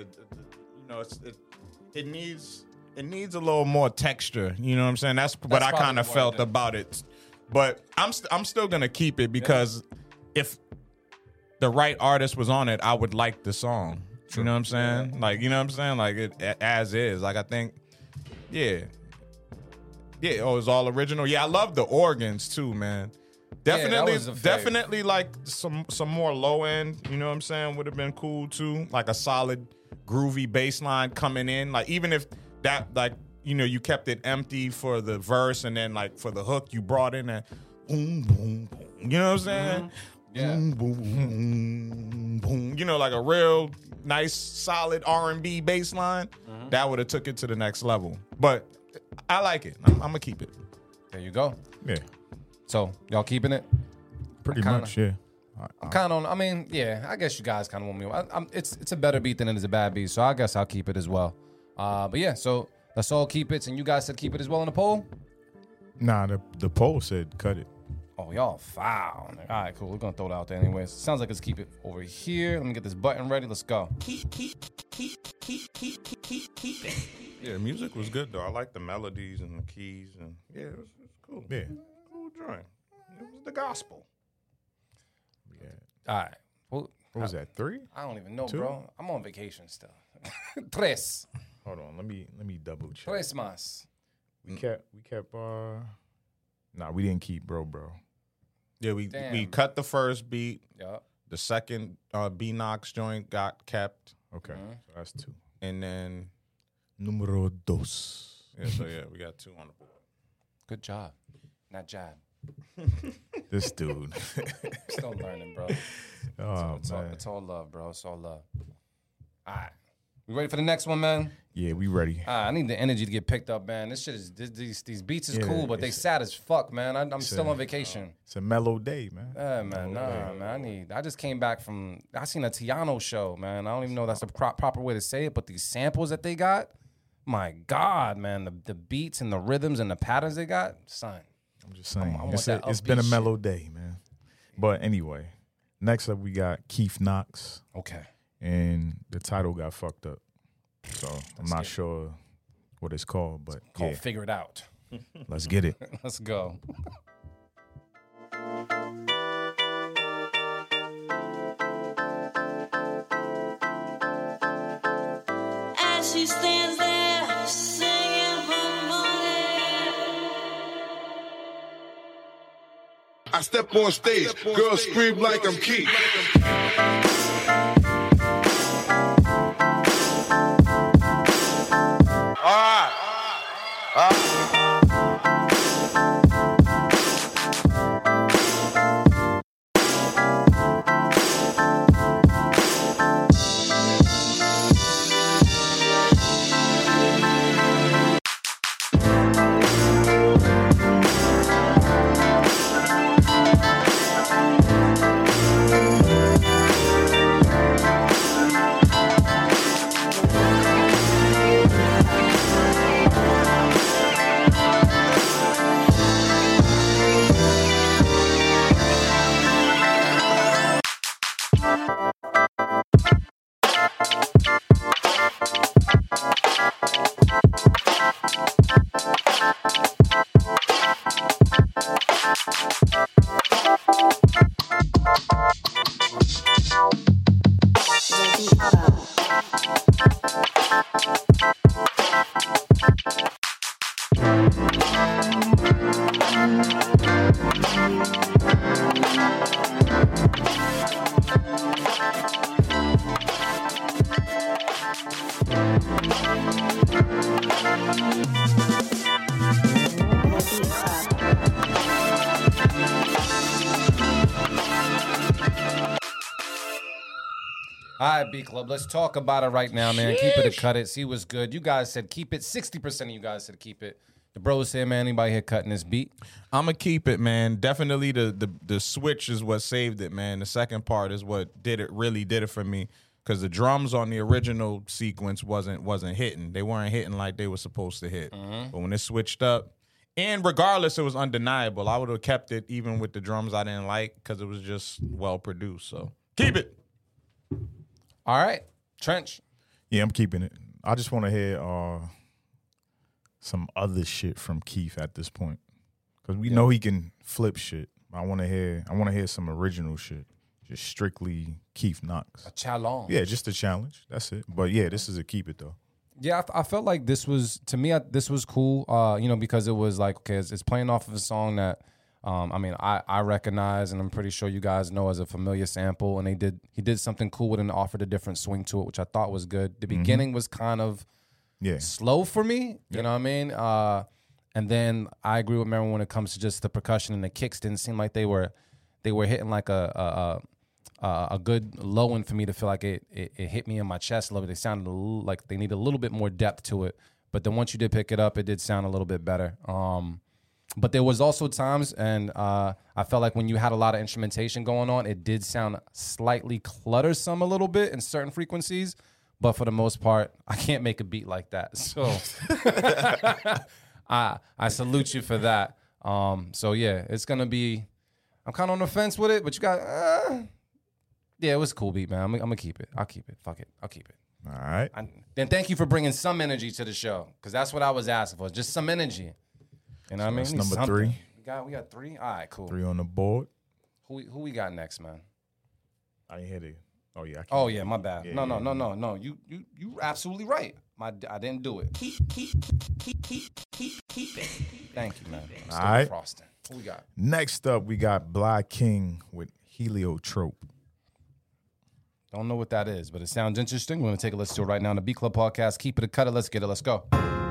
it needs a little more texture. You know what I'm saying? That's what I kind of felt about it. But I'm still gonna keep it because if the right artist was on it, I would like the song. You know what I'm saying? Yeah. Like, you know what I'm saying? Like, it as is. Like, I think, yeah. Oh, it's all original. Yeah, I love the organs, too, man. Definitely, like, some more low end, you know what I'm saying, would have been cool, too. Like, a solid, groovy bass line coming in. Like, even if that, like, you know, you kept it empty for the verse, and then, like, for the hook, you brought in that boom, boom, boom. You know what I'm saying? Mm-hmm. Yeah. Boom, boom, boom, boom. You know, like a real nice, solid R&B bass line. Mm-hmm. That would have took it to the next level. But I like it. I'm going to keep it. There you go. Yeah. So, y'all keeping it? Pretty much, yeah. I'm kind of on, I mean, yeah, I guess you guys kind of want me. It's a better beat than it is a bad beat, so I guess I'll keep it as well. But yeah, so let's all keep it, and you guys said keep it as well in the poll? Nah, the poll said cut it. Oh, y'all foul. All right, cool. We're going to throw it out there anyways. Sounds like let's keep it over here. Let me get this button ready. Let's go. Yeah, music was good, though. I like the melodies and the keys. And yeah, it was cool. Yeah. Cool joint. It was the gospel. Yeah. All right. Well, what was that, 3? I don't even know, 2? bro. I'm on vacation still. Tres. Hold on. Let me double check. Tres más. We kept nah, we didn't keep bro. Yeah, we cut the first beat. Yep. The second B-Knox joint got kept. Okay, so that's 2. And then Numero dos. Yeah, we got 2 on the board. Good job. Not jab. This dude. Still learning, bro. It's all love, bro. It's all love. All right. We ready for the next one, man? Yeah, we ready. I need the energy to get picked up, man. This shit is these beats is cool, but they sad as fuck, man. I'm still on vacation. It's a mellow day, man. Yeah, man. Man. I just came back from. I seen a Tiano show, man. I don't even know if that's the proper way to say it, but these samples that they got, my God, man. The beats and the rhythms and the patterns they got, son. I'm just saying, it's been a mellow day, man. But anyway, next up we got Keith Knox. Okay. And the title got fucked up. So I'm not sure what it's called, but called Figure It Out. Let's get it. Let's go. As she stands there singing her money, I step on stage, girls scream like I'm Keith. All right, B Club, let's talk about it right now, man. Keep it or cut it. See what's good. You guys said keep it. 60% of you guys said keep it. The bros said, man, anybody here cutting this beat? I'm going to keep it, man. Definitely the switch is what saved it, man. The second part is what really did it for me. Because the drums on the original sequence wasn't hitting. They weren't hitting like they were supposed to hit. But when it switched up, and regardless, it was undeniable. I would have kept it even with the drums I didn't like because it was just well produced. So keep it. All right, Trench. Yeah, I'm keeping it. I just want to hear some other shit from Keith at this point, because we know he can flip shit. I want to hear some original shit, just strictly Keith Knox. A challenge. Yeah, just a challenge. That's it. But yeah, this is a keep it though. Yeah, I felt like this was, to me, this was cool. Because it was like, okay, it's playing off of a song that. I recognize, and I'm pretty sure you guys know as a familiar sample, and he did something cool with it and offered a different swing to it, which I thought was good. The beginning was kind of slow for me, you know what I mean? And then I agree with Mary when it comes to just the percussion and the kicks didn't seem like they were hitting like a good low end for me to feel like it hit me in my chest a little bit. They sounded like they need a little bit more depth to it, but then once you did pick it up, it did sound a little bit better. But there was also times, and I felt like when you had a lot of instrumentation going on, it did sound slightly cluttersome a little bit in certain frequencies. But for the most part, I can't make a beat like that. So I salute you for that. So yeah, it's going to be, I'm kind of on the fence with it, but you got, yeah, it was a cool beat, man. I'm going to keep it. I'll keep it. Fuck it. I'll keep it. All right. Then thank you for bringing some energy to the show, because that's what I was asking for, just some energy. You know what I mean? That's number 3. We got 3? All right, cool. 3 on the board. Who we got next, man? I didn't hit it. Oh, yeah. Oh, yeah, my bad. Yeah, No. You absolutely right. I didn't do it. Keep it. Thank you, man. All right. Frosting. Who we got? Next up, we got Black King with Heliotrope. Don't know what that is, but it sounds interesting. We're going to take a listen to it right now on the B Club Podcast. Keep it or cut it. Let's get it. Let's go.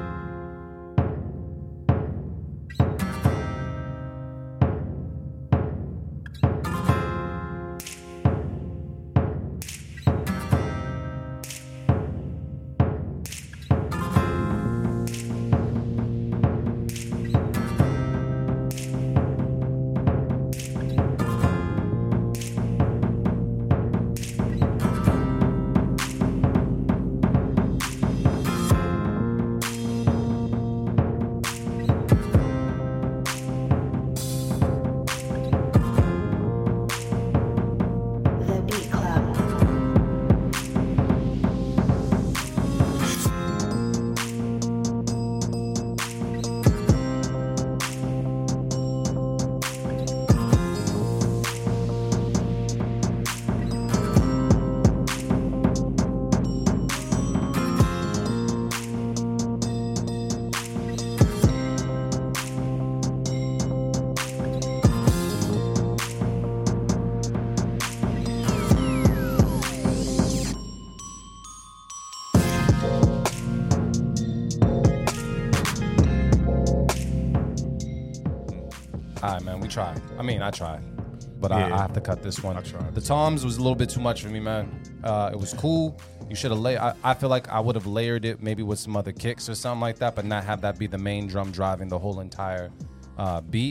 All right, man, we tried. I tried. But I have to cut this one. I tried. The toms was a little bit too much for me, man. It was cool. You should have I feel like I would have layered it maybe with some other kicks or something like that, but not have that be the main drum driving the whole entire beat.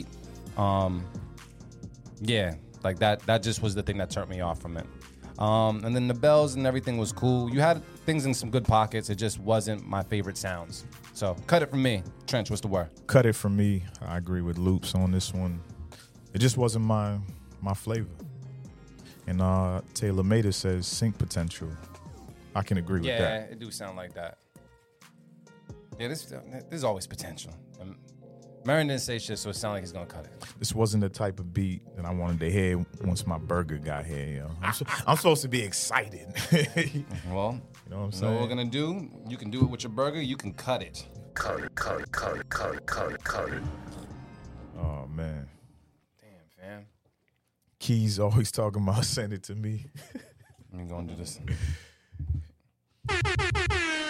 Yeah, like that just was the thing that turned me off from it. And then the bells and everything was cool. You had things in some good pockets. It just wasn't my favorite sounds. So cut it from me. Trench, what's the word? Cut it from me. I agree with Loops on this one. It just wasn't my flavor. And Taylor Mater says sync potential. I can agree with that. Yeah, it do sound like that. Yeah, there's always potential. Marin didn't say shit, so it sounded like he's gonna cut it. This wasn't the type of beat that I wanted to hear once my burger got here. Yo. I'm supposed to be excited. Well, you know what I'm saying? Know what we're gonna do? You can do it with your burger. You can cut it. Cut it. Oh man. Damn, fam. Keys always talking about send it to me. Let me go and do this.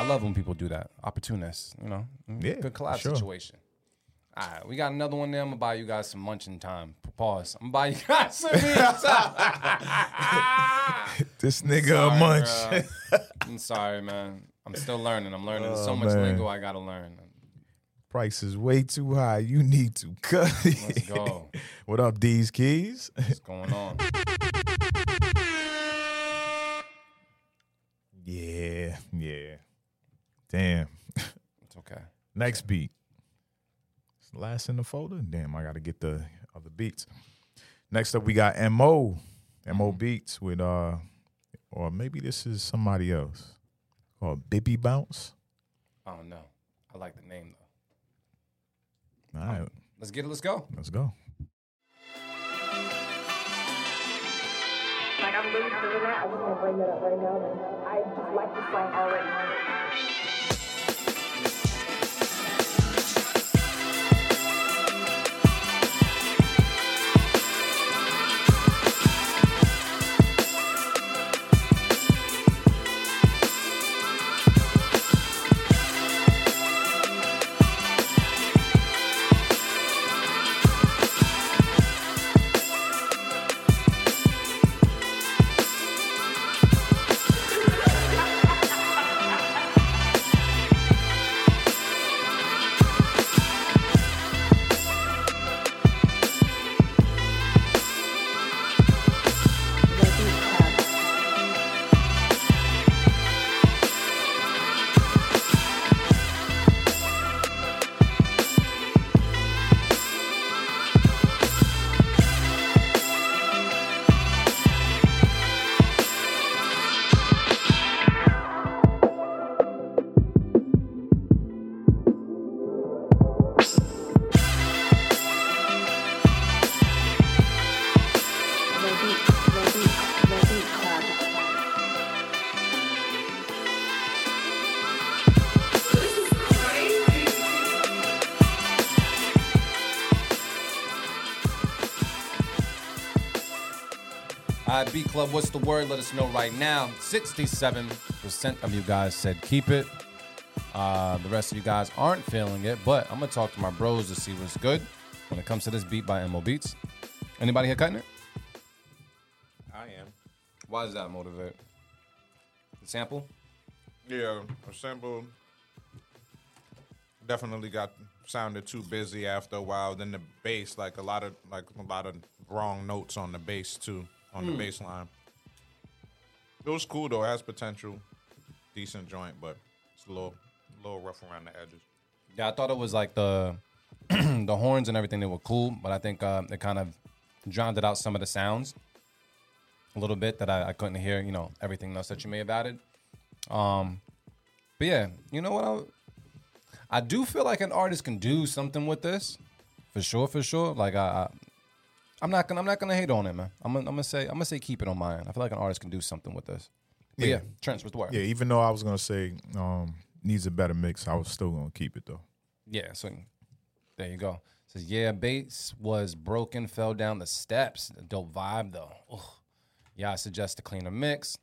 love when people do that. Opportunists, Yeah, good collab sure. situation. All right, we got another one there. I'm gonna buy you guys some munching time. Pause. I'm gonna buy you guys some eating time. This nigga a munch. Bro. I'm sorry, man. I'm still learning. I'm learning. There's so much man. lingo I gotta learn. Price is way too high. You need to cut it. Let's go. What up, D's Keys? What's going on? Yeah. Damn. It's okay. Next beat. It's the last in the folder. Damn, I got to get the other beats. Next up, we got M.O. M.O. Beats with, or maybe this is somebody else. Called Bippy Bounce. I don't know. I like the name, though. All right. Let's get it. Let's go. Let's go. Like, I'm really feeling that. I just want to bring that up right now. I just like the song already. All right, B Club, what's the word? Let us know right now. 67% of you guys said keep it. The rest of you guys aren't feeling it, but I'm going to talk to my bros to see what's good when it comes to this beat by M.O. Beats. Anybody here cutting it? I am. Why does that motivate? The sample? Yeah, a sample definitely sounded too busy after a while. Then the bass, like a lot of wrong notes on the bass too, on the bass line. It was cool though. It has potential, decent joint, but it's a little rough around the edges. Yeah, I thought it was like the the horns and everything, they were cool, but I think it kind of drowned out some of the sounds a little bit that I couldn't hear, everything else that you may have added. But yeah, you know what? I do feel like an artist can do something with this, for sure. Like I'm not gonna hate on it, man. I'm gonna say keep it on my end. I feel like an artist can do something with this. But yeah, Trent, what's the word? Yeah, even though I was gonna say needs a better mix, I was still gonna keep it though. Yeah, so there you go. It says, yeah, bass was broken, fell down the steps. Dope vibe though. Ugh. Yeah, I suggest a cleaner mix.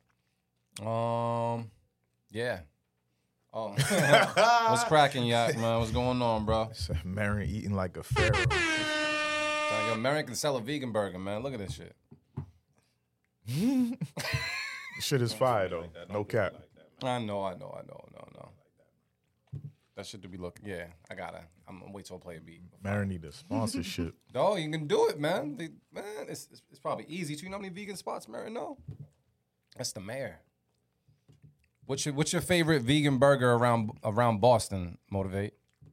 Yeah. Oh, what's cracking, Yak, man? What's going on, bro? Marin eating like a pharaoh. Yo, Marin can sell a vegan burger, man. Look at this shit. Shit is fire though. No cap. I know. No. That shit to be looking. Yeah, I'm gonna wait till I play a beat. Marin need a sponsorship. Oh, you can do it, man. It's probably easy too. You know how many vegan spots Marin know? That's the mayor. What's your favorite vegan burger around Boston, Motivate?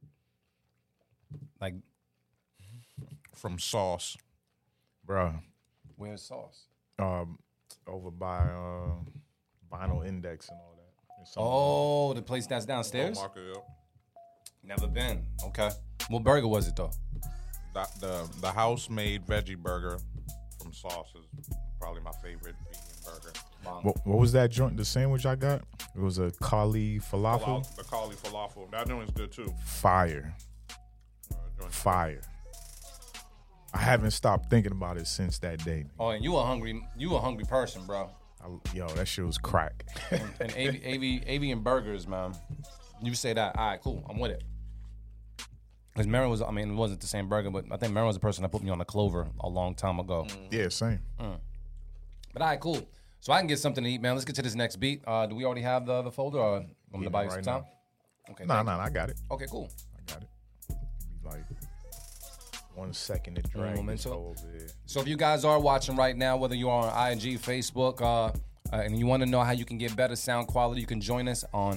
Like from Sauce. Bruh. Where's Sauce? Over by Vinyl Index and all that. Oh, the place that's downstairs? Never been. Okay. What burger was it though? The house-made veggie burger from Sauce is probably my favorite vegan burger. What was that joint? The sandwich I got? It was a Kali falafel. The Kali falafel. That joint's good too. Fire. Fire. I haven't stopped thinking about it since that day. Oh, and you a hungry person, bro. Yo, that shit was crack. and avian burgers, man. You say that. All right, cool. I'm with it. Because Marin was, it wasn't the same burger, but I think Marin was the person that put me on the Clover a long time ago. Yeah, same. But all right, cool. So I can get something to eat, man. Let's get to this next beat. Do we already have the folder, or I'm going to buy you some time? Okay. No, I got it. Okay, cool. I got it. Give me like 1 second to drag this over there. So if you guys are watching right now, whether you are on IG, Facebook, and you want to know how you can get better sound quality, you can join us on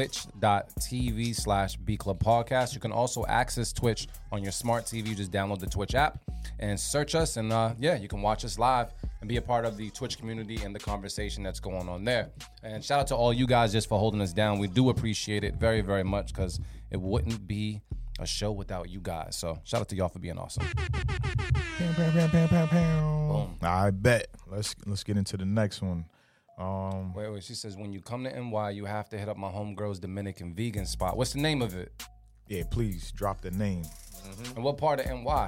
twitch.tv/BClubPodcast. You can also access Twitch on your smart TV. You just download the Twitch app and search us. And you can watch us live and be a part of the Twitch community and the conversation that's going on there. And shout out to all you guys just for holding us down. We do appreciate it very, very much, because it wouldn't be a show without you guys. So shout out to y'all for being awesome. Boom. I bet. Let's get into the next one. Wait. She says, when you come to NY, you have to hit up my homegirl's Dominican vegan spot. What's the name of it? Yeah, please drop the name. And what part of NY?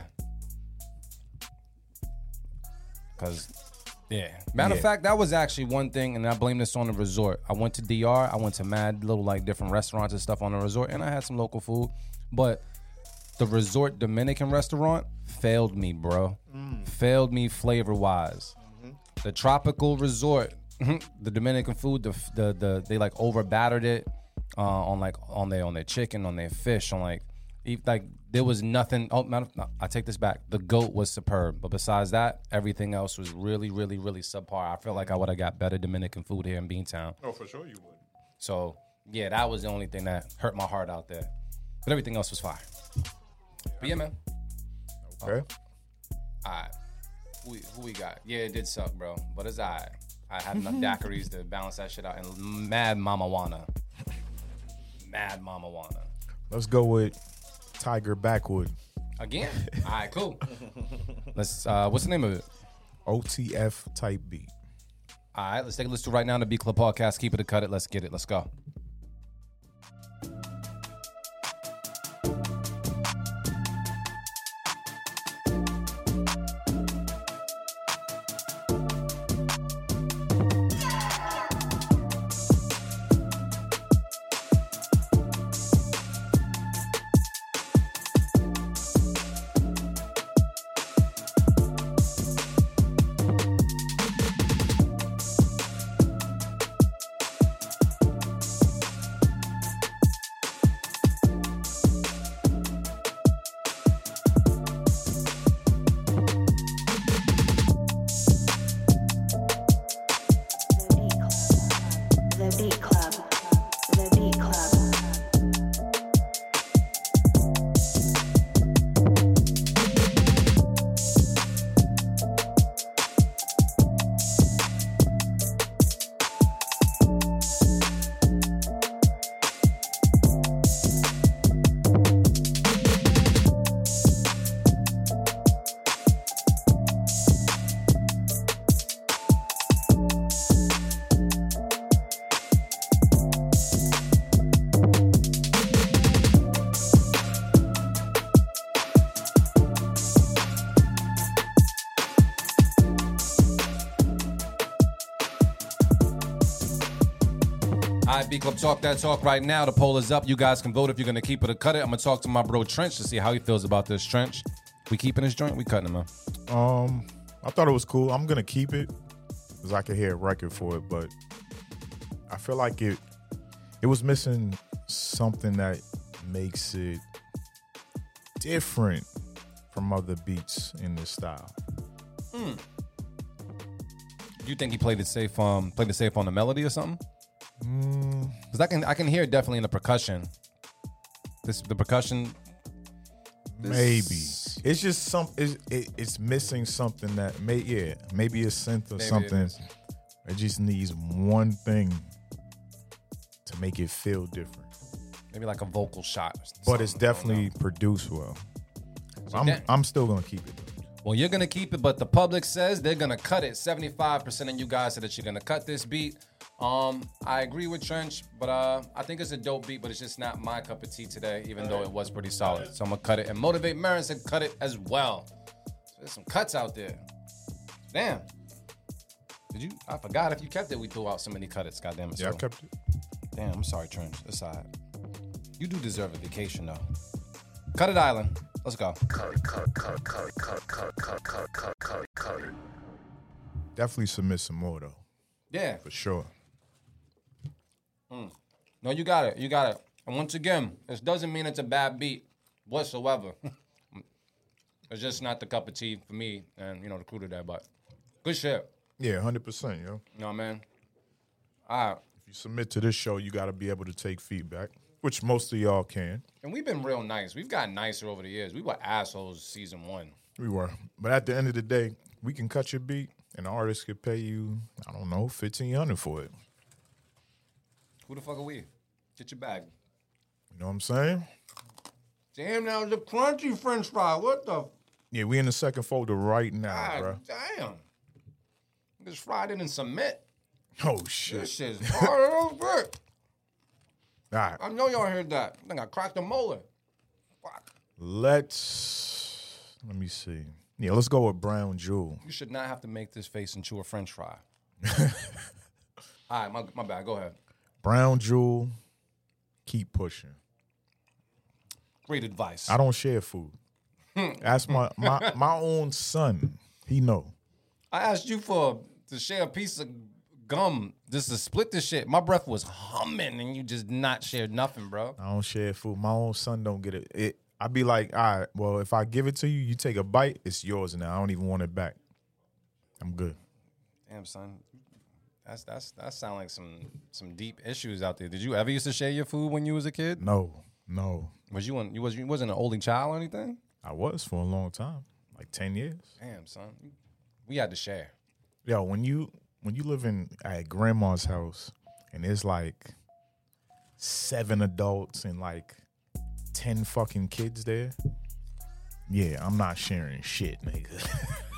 Because, matter of fact, that was actually one thing, and I blame this on the resort. I went to DR. I went to mad little like different restaurants and stuff on the resort, and I had some local food. But the resort Dominican restaurant failed me, bro. Failed me flavor-wise. The tropical resort, the Dominican food, they like over battered it on their chicken, on their fish, on like there was nothing. I take this back. The goat was superb, but besides that, everything else was really, really, really subpar. I feel like I would have got better Dominican food here in Beantown. Oh, for sure you would. So yeah, that was the only thing that hurt my heart out there, but everything else was fire. But yeah, man. Okay. All right. Who we got? Yeah, it did suck, bro. But it's all right. I had enough daiquiris to balance that shit out. And Mad Mama Wanna. Let's go with Tiger Backwood. Again? All right, cool. Let's. What's the name of it? OTF type beat. All right, let's take a listen to right now on the B Club Podcast. Keep it or cut it. Let's get it. Let's go. All right, B Club, talk that talk right now. The poll is up. You guys can vote if you're going to keep it or cut it. I'm going to talk to my bro Trench to see how he feels about this. Trench, we keeping this joint? We cutting him, man? I thought it was cool. I'm going to keep it because I could hear a record for it, but I feel like it was missing something that makes it different from other beats in this style. Do you think he played it safe on the melody or something? Because I can hear it definitely in the percussion. The percussion. Maybe it's just it's missing something that maybe a synth or something. It just needs one thing to make it feel different. Maybe like a vocal shot. But it's definitely produced well. So I'm still gonna keep it. Well, you're gonna keep it, but the public says they're gonna cut it. 75% of you guys said that you're gonna cut this beat. I agree with Trench, but I think it's a dope beat, but it's just not my cup of tea today, even though it was pretty solid. So I'm gonna cut it. And Motivate Marin said cut it as well. So there's some cuts out there. Damn. I forgot if you kept it, we threw out so many cuts. Goddamn it. Yeah, I kept it. Damn, I'm sorry, Trench. It's all right. You do deserve a vacation, though. Cut it, Island. Let's go. Definitely submit some more, though. Yeah. For sure. No, you got it. You got it. And once again, this doesn't mean it's a bad beat whatsoever. It's just not the cup of tea for me and, the crew today, but good shit. Yeah, 100%, yo. You know what I mean? All right. If you submit to this show, you got to be able to take feedback, which most of y'all can. And we've been real nice. We've gotten nicer over the years. We were assholes season 1. We were. But at the end of the day, we can cut your beat, and the artist could pay you, I don't know, $1,500 for it. Who the fuck are we? Get your bag. You know what I'm saying? Damn, that was a crunchy French fry. What the? Yeah, we in the second folder right now, bro. Damn. Just fried it in cement. Oh, shit. This shit's hard as shit. All right. I know y'all heard that. I think I cracked a molar. Fuck. Let me see. Yeah, let's go with Brown Jewel. You should not have to make this face into a French fry. All right, my bad. Go ahead. Brown Jewel, keep pushing. Great advice. I don't share food. Ask my own son. He know. I asked you to share a piece of gum just to split this shit. My breath was humming and you just not shared nothing, bro. I don't share food. My own son don't get it. I be like, all right, well, if I give it to you, you take a bite, it's yours now. I don't even want it back. I'm good. Damn, son. That sound like some deep issues out there. Did you ever used to share your food when you was a kid? No. You wasn't an only child or anything? I was for a long time, like 10 years. Damn, son. We had to share. Yo, when you live at grandma's house and there's like 7 adults and like 10 fucking kids there, yeah, I'm not sharing shit, nigga.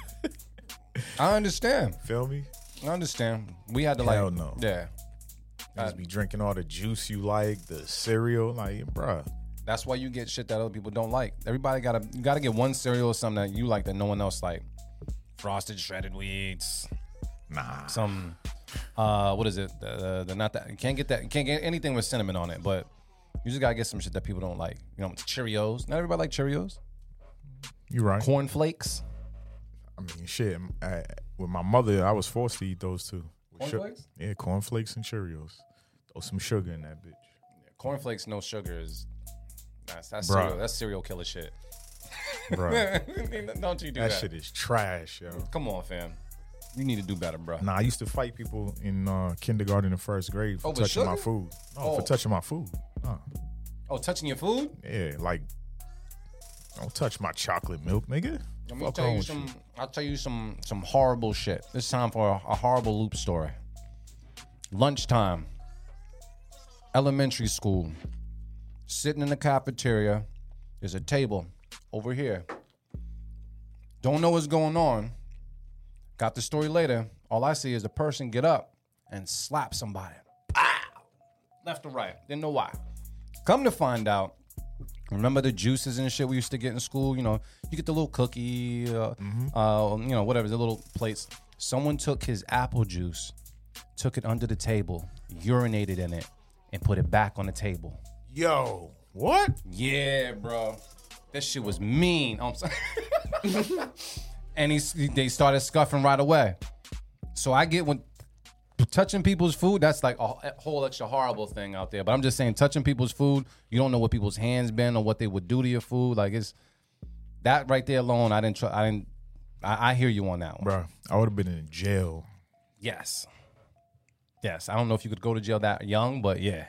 I understand. Feel me? I understand. We had to Hell no. Yeah. Just be drinking all the juice you like, the cereal, like, bruh. That's why you get shit that other people don't like. Everybody you gotta get one cereal or something that you like that no one else like. Frosted shredded wheats. Nah. Some what is it? The not that you can't get anything with cinnamon on it, but you just gotta get some shit that people don't like. Cheerios. Not everybody like Cheerios. You right. Corn flakes. I mean, shit. With my mother, I was forced to eat those too. Cornflakes? Yeah, cornflakes and Cheerios. Throw some sugar in that bitch. Yeah, cornflakes, no sugar is that's serial killer shit. Bro. Don't you do that? That shit is trash, yo. Come on, fam. You need to do better, bro. Nah, I used to fight people in kindergarten and first grade for touching my food. No, for touching my food. Oh, touching your food? Yeah, like, don't touch my chocolate milk, nigga. I'll tell you some horrible shit. It's time for a horrible loop story. Lunchtime. Elementary school. Sitting in the cafeteria. There's a table over here. Don't know what's going on. Got the story later. All I see is a person get up and slap somebody. Ah! Left or right. Didn't know why. Come to find out, remember the juices and shit we used to get in school? You get the little cookie, whatever, the little plates. Someone took his apple juice, took it under the table, urinated in it, and put it back on the table. Yo, what? Yeah, bro. That shit was mean. I'm sorry. And they started scuffing right away. So I get when touching people's food, that's like a whole extra horrible thing out there. But I'm just saying, touching people's food, you don't know what people's hands been or what they would do to your food. Like, it's that right there alone. I hear you on that one, bro. I would have been in jail. Yes. I don't know if you could go to jail that young, but yeah.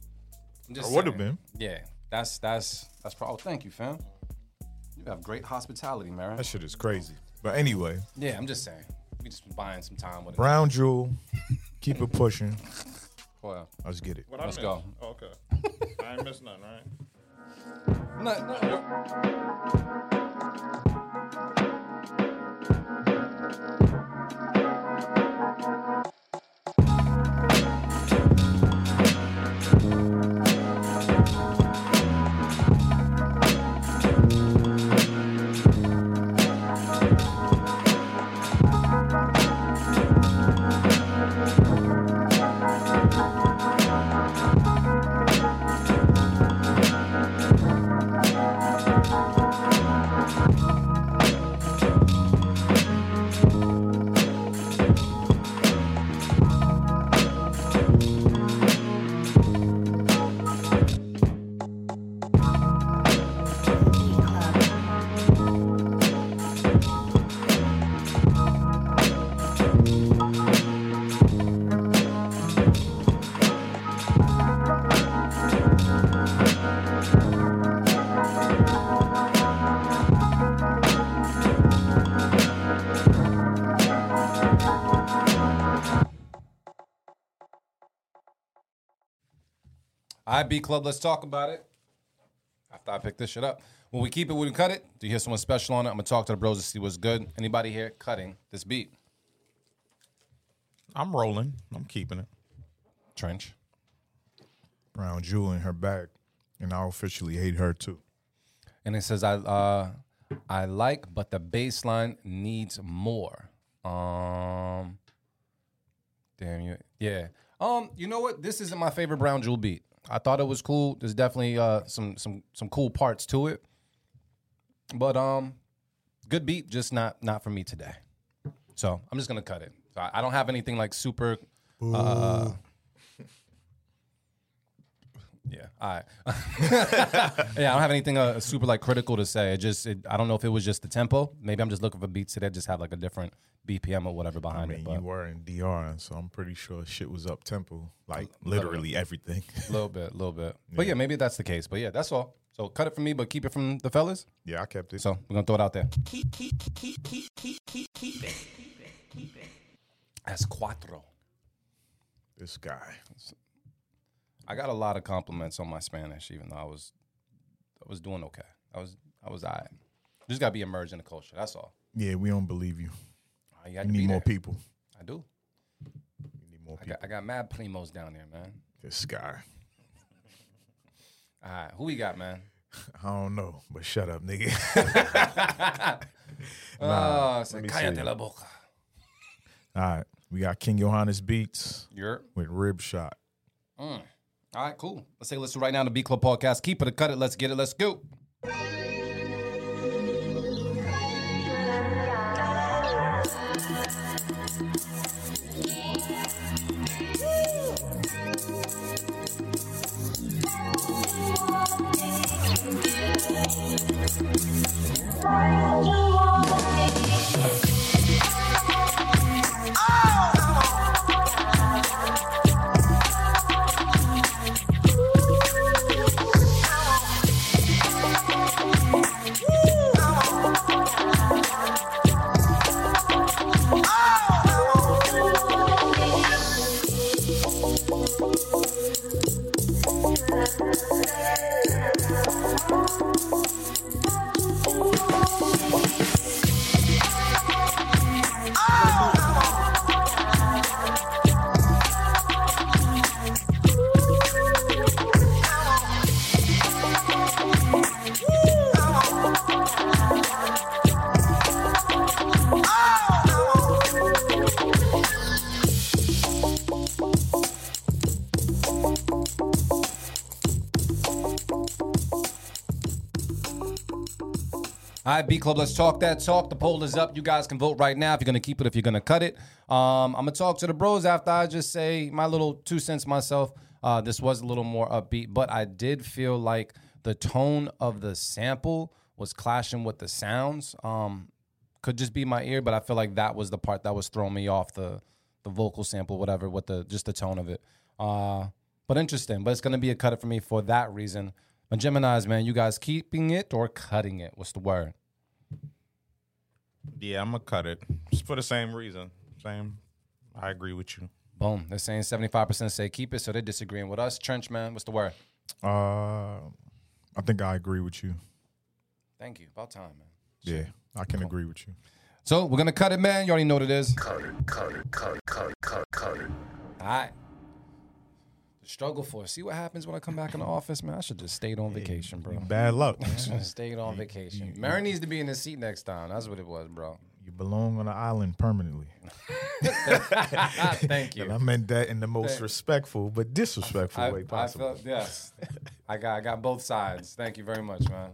I would have been. Yeah, that's probably. Thank you, fam. You have great hospitality, man. That shit is crazy. But anyway. Yeah, I'm just saying. We just been buying some time with it. Brown Jewel, keep it pushing. Well, let's get it. Let's go. Oh, okay. I ain't missed nothing, right? No. All right, B Club, let's talk about it. After I pick this shit up. When we keep it, we cut it. Do you hear someone special on it? I'm going to talk to the bros to see what's good. Anybody here cutting this beat? I'm rolling. I'm keeping it. Trench. Brown Jewel in her bag, and I officially hate her too. And it says, I like, but the bass line needs more. Damn you. Yeah. You know what? This isn't my favorite Brown Jewel beat. I thought it was cool. There's definitely some cool parts to it. But good beat, just not for me today. So I'm just gonna cut it. So I don't have anything like super. Yeah, all right. Yeah, I don't have anything super like critical to say. I don't know if it was just the tempo. Maybe I'm just looking for beats that just have like a different BPM or whatever behind it. But you were in DR, so I'm pretty sure shit was up tempo, like literally everything. A little bit. Yeah. But yeah, maybe that's the case. But yeah, that's all. So cut it from me, but keep it from the fellas. Yeah, I kept it. So we're gonna throw it out there. Keep it. As cuatro. This guy. I got a lot of compliments on my Spanish, even though I was doing okay. I was all right. Just gotta be immersed in the culture. That's all. Yeah, we don't believe you. You need more people. I do. You need more people. I got mad primos down there, man. This guy. All right, who we got, man? I don't know, but shut up, nigga. Cállate la boca. All right, we got King Johannes Beats with Rib Shot. All right, cool. Let's say listen right now to B Club Podcast. Keep it or cut it. Let's get it. Let's go. All right, B Club, let's talk that talk. The poll is up. You guys can vote right now if you're going to keep it, if you're going to cut it. I'm going to talk to the bros after I just say my little 2 cents myself. This was a little more upbeat, but I did feel like the tone of the sample was clashing with the sounds. Could just be my ear, but I feel like that was the part that was throwing me off the vocal sample, whatever, with just the tone of it. But interesting. But it's going to be a cut it for me for that reason. And Geminis, man, you guys keeping it or cutting it? What's the word? Yeah, I'm going to cut it. Just for the same reason. I agree with you. Boom. They're saying 75% say keep it, so they're disagreeing with us. Trench, man, what's the word? I think I agree with you. Thank you. About time, man. Yeah, I can agree with you. So we're going to cut it, man. You already know what it is. Cut it. All right. The struggle for it. See what happens when I come back in the office, man? I should just stayed on vacation, bro. Bad luck. I should have stayed on vacation. Mary needs to be in the seat next time. That's what it was, bro. You belong on an island permanently. Thank you. And I meant that in the most respectful but disrespectful way possible. Yes. I got both sides. Thank you very much, man.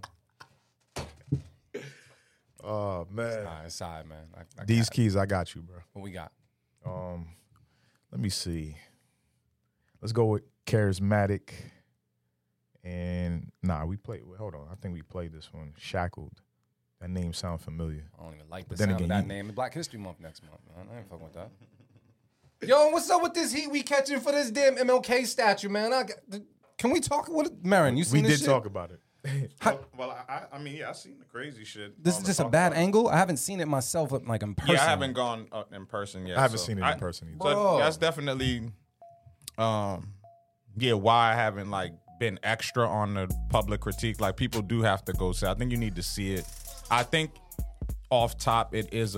Oh, man. All right, side, man. These keys, I got you, bro. What we got? Let me see. Let's go with Charismatic. And, hold on. I think we played this one. Shackled. That name sounds familiar. I don't even like the sound of that name. It's Black History Month next month, man. I ain't fucking with that. Yo, what's up with this heat we catching for this damn MLK statue, man? Can we talk? Marin, you seen this shit? We did talk about it. I mean, yeah, I seen the crazy shit. This is just a bad angle. I haven't seen it myself, like in person. Yeah, I haven't gone in person yet. I haven't seen it in person either. So that's definitely, why I haven't like been extra on the public critique. Like, people do have to go see. I think you need to see it. I think off top, it is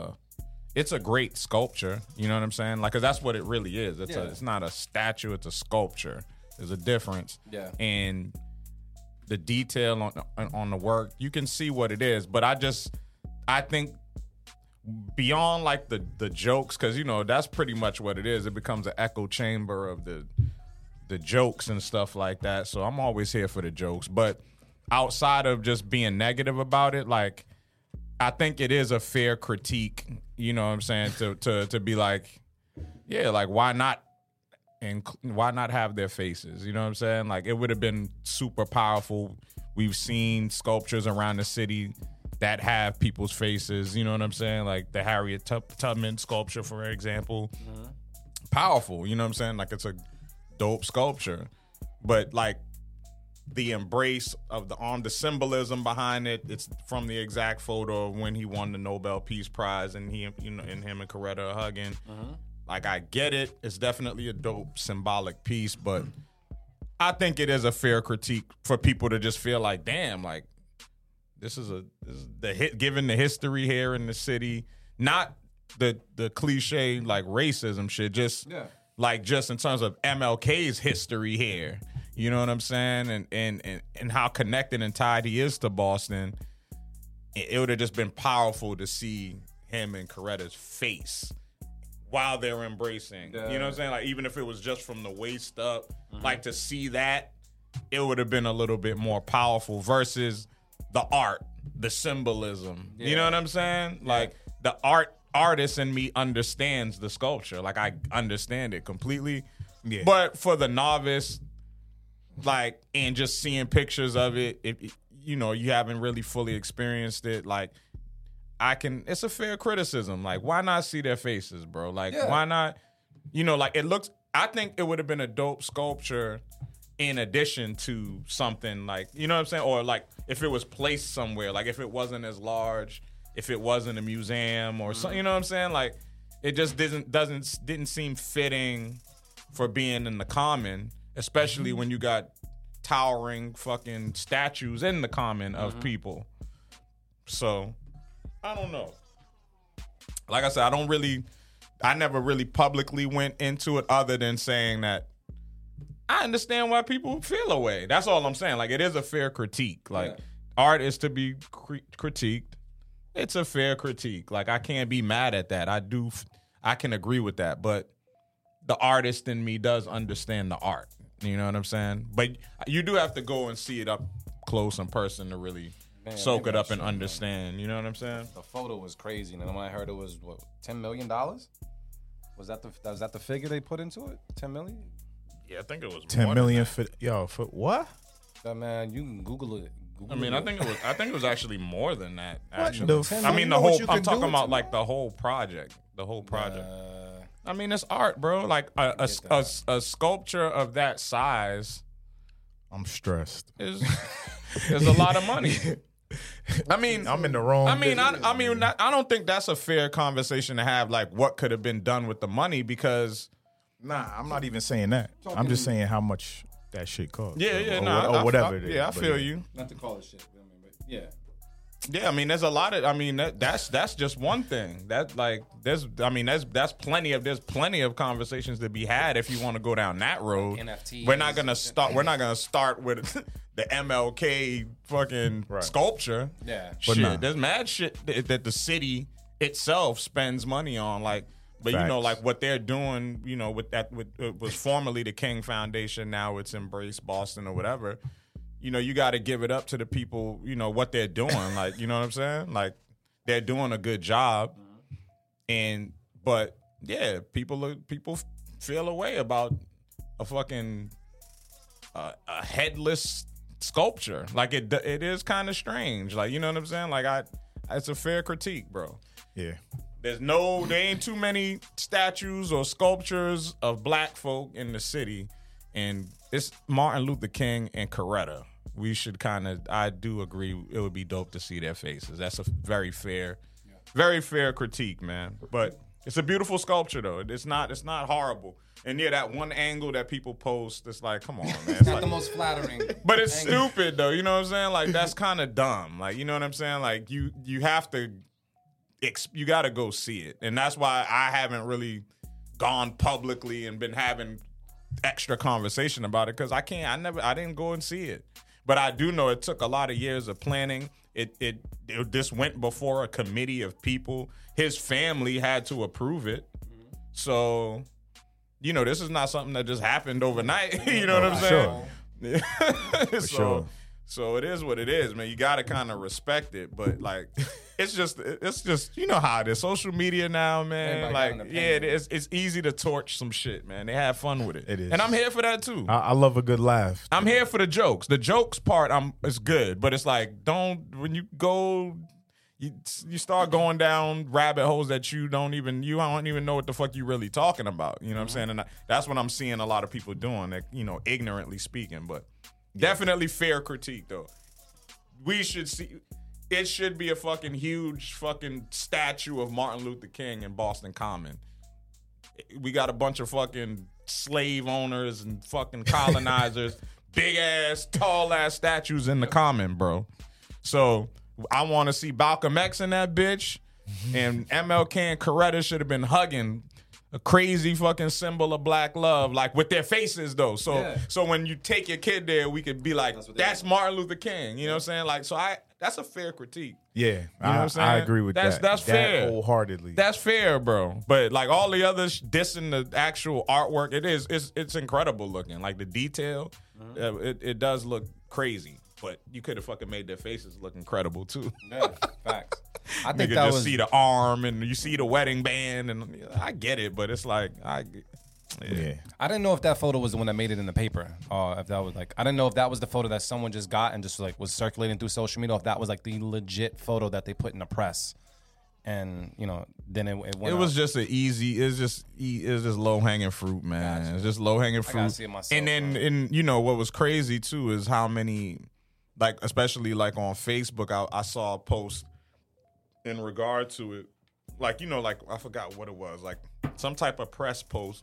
it's a great sculpture. You know what I'm saying? Like, 'cause that's what it really is. It's not a statue. It's a sculpture. There's a difference. Yeah. And the detail on the work, you can see what it is. But I think beyond like the jokes, because you know that's pretty much what it is. It becomes an echo chamber of the jokes and stuff like that. So I'm always here for the jokes. But outside of just being negative about it, like, I think it is a fair critique. You know what I'm saying? To be like, yeah, like, why not? And why not have their faces? You know what I'm saying? Like, it would have been super powerful. We've seen sculptures around the city that have people's faces. You know what I'm saying? Like the Harriet Tubman sculpture, for example. Mm-hmm. Powerful. You know what I'm saying? Like, it's a dope sculpture. But, like, the embrace of the symbolism behind it, it's from the exact photo of when he won the Nobel Peace Prize and him and Coretta are hugging. Mm-hmm. Like, I get it. It's definitely a dope symbolic piece, but I think it is a fair critique for people to just feel like, damn, like, this is given the history here in the city, not the cliche like racism shit, just in terms of MLK's history here. You know what I'm saying? And how connected and tied he is to Boston. It would have just been powerful to see him and Coretta's face while they're embracing. You know what I'm saying? Like, even if it was just from the waist up, like, to see that, it would have been a little bit more powerful versus the art, the symbolism. You know what I'm saying? Like, the artist in me understands the sculpture. Like, I understand it completely. Yeah. But for the novice, like, and just seeing pictures of it, you know, you haven't really fully experienced it, like, it's a fair criticism. Like, why not see their faces, bro? Like, why not, you know, like, I think it would have been a dope sculpture in addition to something like, you know what I'm saying? Or, like, if it was placed somewhere, like, if it wasn't as large, if it wasn't a museum or something, you know what I'm saying? Like, it just didn't seem fitting for being in the common, especially when you got towering fucking statues in the common of people. So, I don't know. Like I said, I never really publicly went into it other than saying that I understand why people feel a way. That's all I'm saying. Like, it is a fair critique. Like, art is to be critiqued. It's a fair critique. Like, I can't be mad at that. I can agree with that. But the artist in me does understand the art. You know what I'm saying? But you do have to go and see it up close in person to really soak it up and understand. You know what I'm saying? The photo was crazy. And then when I heard it was, what, $10 million? Was that the figure they put into it? 10 million? Yeah, I think it was 10 million for what? Man, you can Google it. I think it was actually more than that. Actually, I'm talking about like the whole project. I mean, it's art, bro. Like a sculpture of that size. I'm stressed. Is a lot of money. I mean, I'm in the wrong. I don't think that's a fair conversation to have. Like, what could have been done with the money? Because I'm not even saying that. I'm just saying how much that shit costs. Or whatever. I feel you. Not to call it shit, but yeah. Yeah, I mean, there's a lot of. I mean, that's just one thing. That's plenty of conversations to be had if you want to go down that road. NFTs. We're not gonna start with the MLK fucking sculpture. Yeah, shit. There's mad shit that the city itself spends money on. Like, but Facts. you know, like what they're doing. You know, with it was formerly the King Foundation. Now it's Embrace Boston or whatever. You know, you got to give it up to the people, you know, what they're doing. Like, you know what I'm saying? Like, they're doing a good job. But yeah, people feel a way about a fucking a headless sculpture. Like, it is kind of strange. Like, you know what I'm saying? Like, it's a fair critique, bro. Yeah. There ain't too many statues or sculptures of black folk in the city. And it's Martin Luther King and Coretta. We should I do agree, it would be dope to see their faces. That's a very fair critique, man. But It's a beautiful sculpture though. It's not horrible. And yeah, that one angle that people post, it's like, come on, man. It's not like, the most flattering. But it's stupid though. You know what I'm saying? Like that's kind of dumb. Like you know what I'm saying? Like you have to, you got to go see it, and that's why I haven't really gone publicly and been having extra conversation about it because I didn't go and see it. But I do know it took a lot of years of planning. This went before a committee of people. His family had to approve it. So, you know, this is not something that just happened overnight. You know what I'm saying? Sure. Sure. So it is what it is, man. You got to kind of respect it. But, like, it's just, you know how it is. Social media now, man. Like, yeah, it's easy to torch some shit, man. They have fun with it. It is. And I'm here for that, too. I love a good laugh. I'm here for the jokes. The jokes part is good. But it's like, when you go, you start going down rabbit holes that you don't even know what the fuck you really talking about. You know what I'm saying? And that's what I'm seeing a lot of people doing, that, you know, ignorantly speaking. But definitely fair critique, though. We should see... It should be a fucking huge fucking statue of Martin Luther King in Boston Common. We got a bunch of fucking slave owners and fucking colonizers, big ass, tall ass statues in the Common, bro. So I want to see Malcolm X in that bitch, and MLK and Coretta should have been hugging a crazy fucking symbol of black love, like with their faces though. So when you take your kid there, we could be like, that's Martin Luther King. You know what I'm saying? Like, so that's a fair critique. Yeah, you know what I'm saying? I agree with that. That's fair. Wholeheartedly. That's fair, bro. But like all the others dissing the actual artwork, it's incredible looking. Like the detail, it does look crazy. But you could have fucking made their faces look incredible too. Yeah, facts. I think you that just was... see the arm and you see the wedding band, and I get it, but it's like yeah. I didn't know if that photo was the one that made it in the paper, or if that was like, I didn't know if that was the photo that someone just got and just like was circulating through social media, or if that was like the legit photo that they put in the press, and you know, then it went. It was just it's just low hanging fruit, man. Gotcha. It's just low hanging fruit. I gotta see it myself, and then, and you know what was crazy too is how many, like especially like on Facebook, I saw a post in regard to it, like, you know, like I forgot what it was, like some type of press post.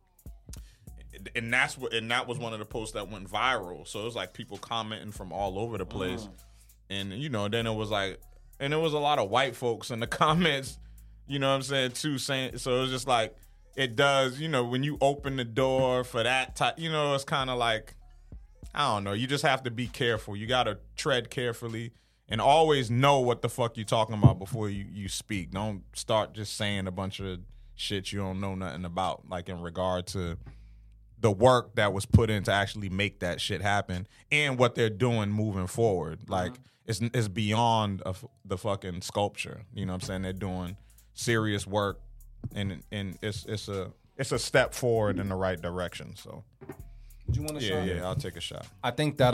And that was one of the posts that went viral. So it was like people commenting from all over the place. And you know, then it was like, and there was a lot of white folks in the comments, you know what I'm saying, too, saying, so it was just like, it does, you know, when you open the door for that type, you know, it's kind of like, I don't know, you just have to be careful. You got to tread carefully and always know what the fuck you're talking about before you speak. Don't start just saying a bunch of shit you don't know nothing about, like in regard to the work that was put in to actually make that shit happen and what they're doing moving forward. Like, it's beyond the fucking sculpture. You know what I'm saying? They're doing serious work, and it's a step forward in the right direction. So, do you want a shot? Yeah, I'll take a shot. I think that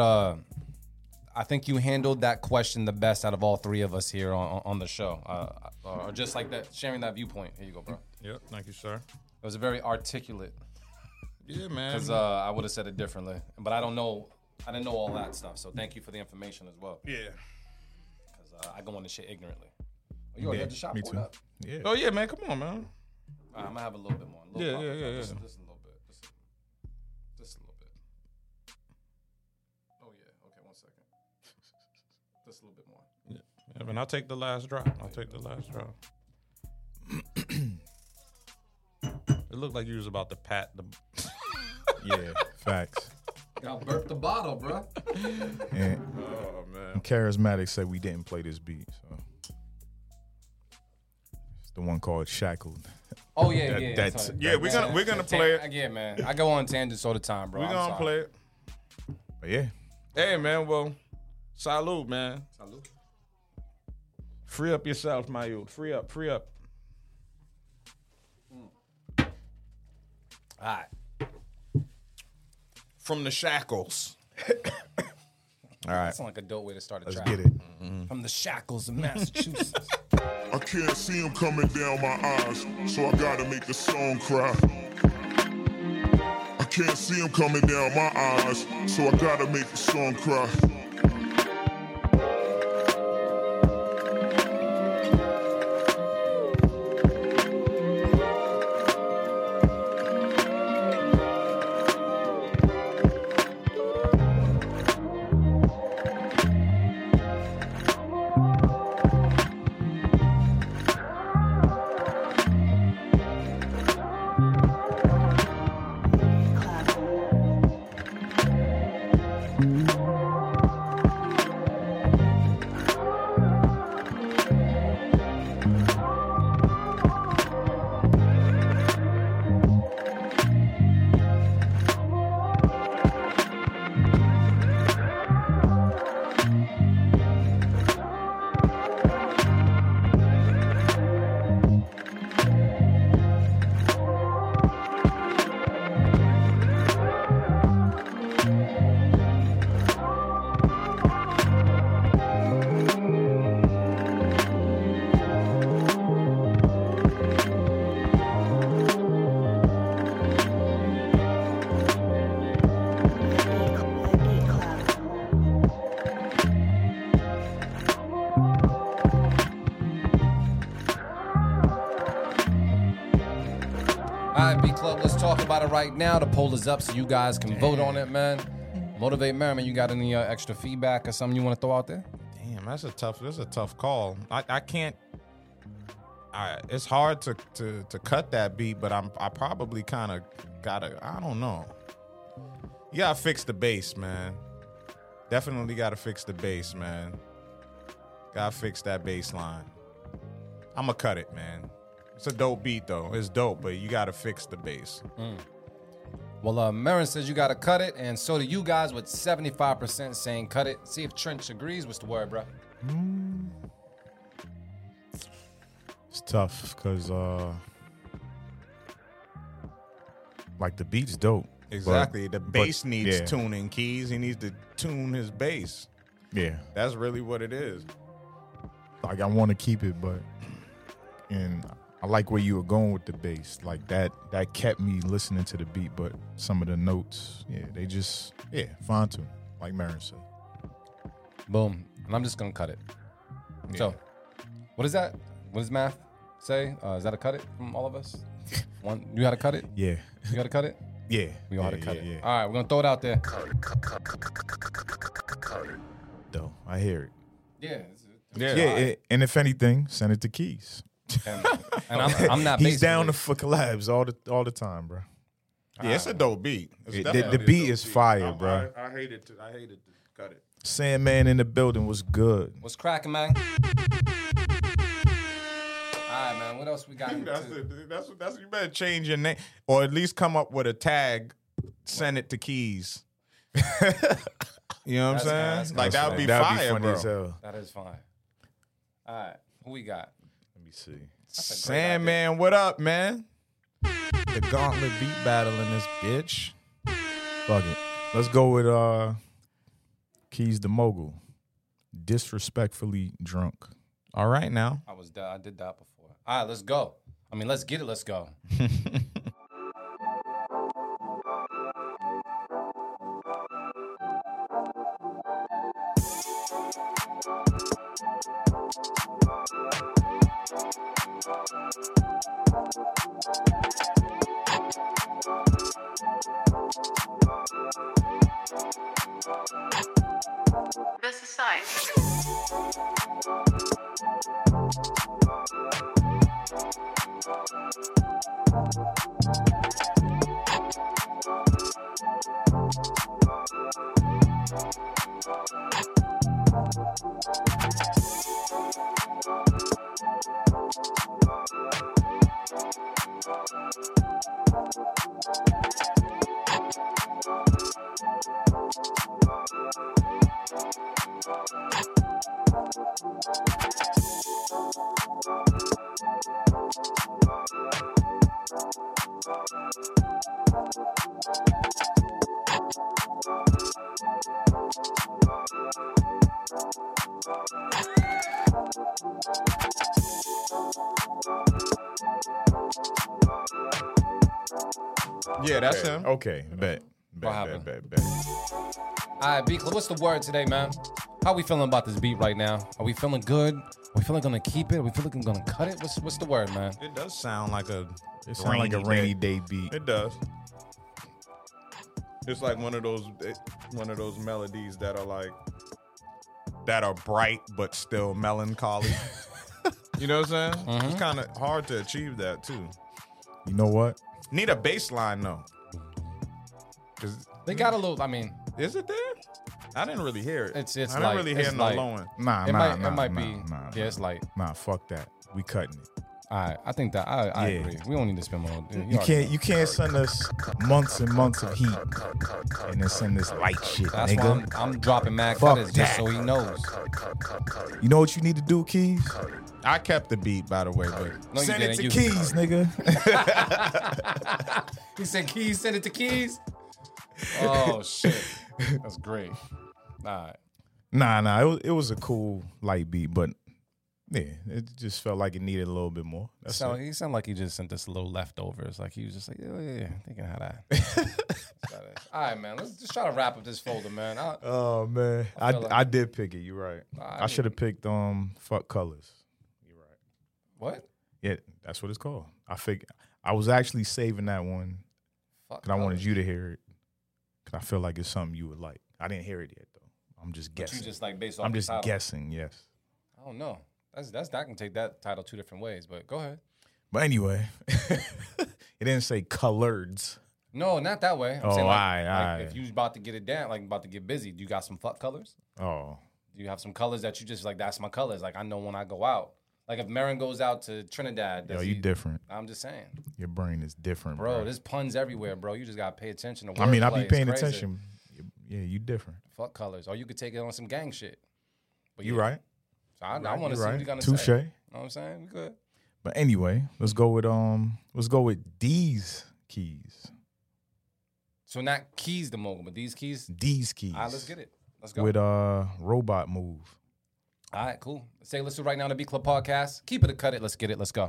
I think you handled that question the best out of all three of us here on the show, or just like that, sharing that viewpoint. Here you go, bro. Yep, thank you, sir. It was a very articulate. Yeah, man. Because I would have said it differently, but I didn't know all that stuff. So thank you for the information as well. Yeah. Because I go into shit ignorantly. Oh, you already had the shot poured up. Yeah. Oh yeah, man. Come on, man. All right, I'm gonna have a little bit more. Yeah. Just a little bit. Just a little bit. Oh yeah. Okay, 1 second. Just a little bit more. Yeah, man. I'll take the last drop. It looked like you was about to pat the. Yeah, facts. Got burp the bottle, bro. Yeah. Oh man. And Charismatic said we didn't play this beat, so it's the one called Shackled. Oh yeah, we're gonna play it. Yeah, man. I go on tangents all the time, bro. We're gonna play it. But yeah. Hey man, well, salute, man. Salute. Free up yourself, my youth. Free up. All right. From the shackles. All right. That sounds like a dope way to start a track. Let's get it. Mm-hmm. From the shackles of Massachusetts. I can't see him coming down my eyes, so I gotta make the song cry. I can't see him coming down my eyes, so I gotta make the song cry. right now. The poll is up, so you guys can vote on it, man. Motivate Merriman, you got any extra feedback or something you want to throw out there? Damn, that's a tough call. I can't. It's hard to cut that beat, but I probably kind of gotta. I don't know. You gotta fix the bass, man. Definitely gotta fix the bass, man. Gotta fix that bass line. I'ma cut it, man. It's a dope beat though. It's dope, but you gotta fix the bass. Well, Marin says you gotta cut it, and so do you guys with 75% saying cut it. See if Trench agrees. What's the word, bro? It's tough because, like, the beat's dope. Exactly. The bass needs tuning, Keys. He needs to tune his bass. Yeah. That's really what it is. Like, I want to keep it, and I like where you were going with the bass. Like, that kept me listening to the beat, but some of the notes, they just, fine tune, like Marin said. Boom. And I'm just gonna cut it. Yeah. So, what is that? What does math say? Is that a cut it from all of us? One, you gotta cut it? Yeah. You gotta cut it? Yeah. We all had to cut it. All right, we're gonna throw it out there. Though, I hear it. Yeah. And if anything, send it to Keys. And I'm not. He's down for collabs all the time, bro. Yeah, it's a dope beat. The beat is fire, bro. I hated to cut it. Sandman in the building was good. What's cracking, man? All right, man. What else we got? That's you better change your name or at least come up with a tag. Send it to Keys. You know what I'm saying? Like that would be fire, funny bro. As hell. That is fine. All right, who we got? Let me see. Sandman, what up, man? The gauntlet beat battle in this bitch. Fuck it. Let's go with Keys the Mogul. Disrespectfully drunk. All right now. I did that before. All right, let's go. I mean, let's get it. Let's go. This is science. Yeah, that's him. Okay, bet. All right, B, what's the word today, man? How we feeling about this beat right now? Are we feeling good? Are we feeling gonna keep it? Are we feeling gonna cut it? What's the word, man? It does sound like a rainy day beat. It does. It's like one of those melodies that are bright but still melancholy. You know what I'm saying? Mm-hmm. It's kind of hard to achieve that too. You know what? Need a bass line though. They got a little. I mean, is it there? I didn't really hear it. It's I didn't light. really hear no low end. Nah, it might be. Yeah, it's light. Nah, fuck that. We cutting it. All right, I think that I agree. We don't need to spend more. You can't send us months and months of heat and then send this light shit, That's nigga. why I'm dropping mad Fuck cutters that. just so he knows. You know what you need to do, Keys? I kept the beat, by the way, but No, send you it didn't. to Keys, nigga. He said Keys, send it to Keys. Oh shit, that's great. All right. Nah. It was a cool light beat, but yeah, it just felt like it needed a little bit more. He sounded like he just sent us a little leftovers. Like he was just like, yeah, thinking how that. All right, man. Let's just try to wrap up this folder, man. Oh man, I did pick it. You're right. I should have picked Fuck Colors. You're right. What? Yeah, that's what it's called. I was actually saving that one Because I wanted you to hear it. Because I feel like it's something you would like. I didn't hear it yet, though. I'm just guessing. But you just like based off I'm the just title. guessing, yes. I don't know. I can take that title 2 different ways, but go ahead. But anyway, it didn't say coloreds. No, not that way. I'm Oh, saying like, aye. if you about to get it down, like about to get busy, do you got some fuck colors? Oh. Do you have some colors that you just like, that's my colors? Like, I know when I go out. Like, if Marin goes out to Trinidad. Yo, you different. I'm just saying. Your brain is different, Bro, there's puns everywhere, bro. You just got to pay attention to I mean, I wordplay. be paying It's crazy. attention. Yeah, you different. Fuck colors. Or you could take it on some gang shit. But You right. So I You want to see right. what you're going to Touche. say. You know what I'm saying? We good. But anyway, let's go with D's keys. So not keys the mogul, but these keys? D's keys. All right, let's get it. Let's go. With Robot Move. All right, cool. Say listen right now to Beat Club Podcast. Keep it or cut it. Let's get it. Let's go.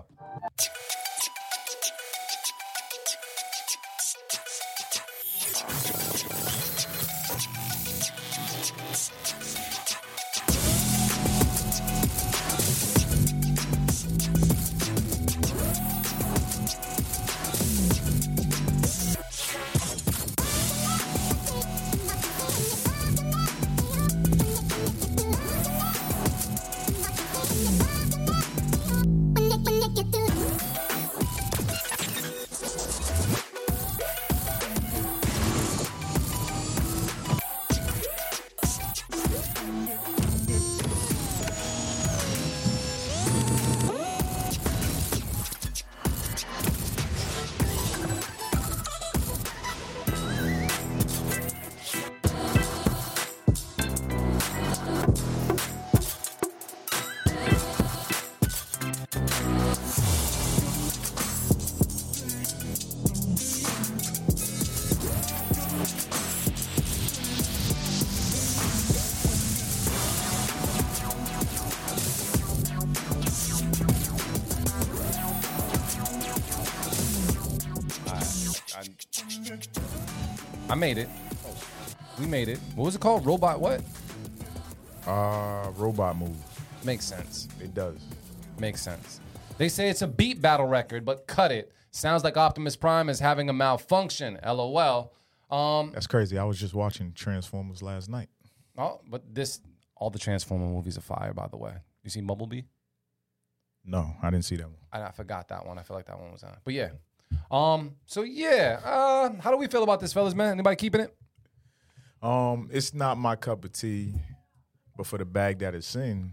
I made it. We made it. What was it called? Robot what? Robot Move. Makes sense. It does. Makes sense. They say it's a beat battle record, but cut it. Sounds like Optimus Prime is having a malfunction. LOL. That's crazy. I was just watching Transformers last night. Oh, but all the Transformer movies are fire, by the way. You see Bumblebee? No, I didn't see that one. I forgot that one. I feel like that one was on. But yeah. So yeah. How do we feel about this, fellas, man? Anybody keeping it? It's not my cup of tea, but for the bag that it's in,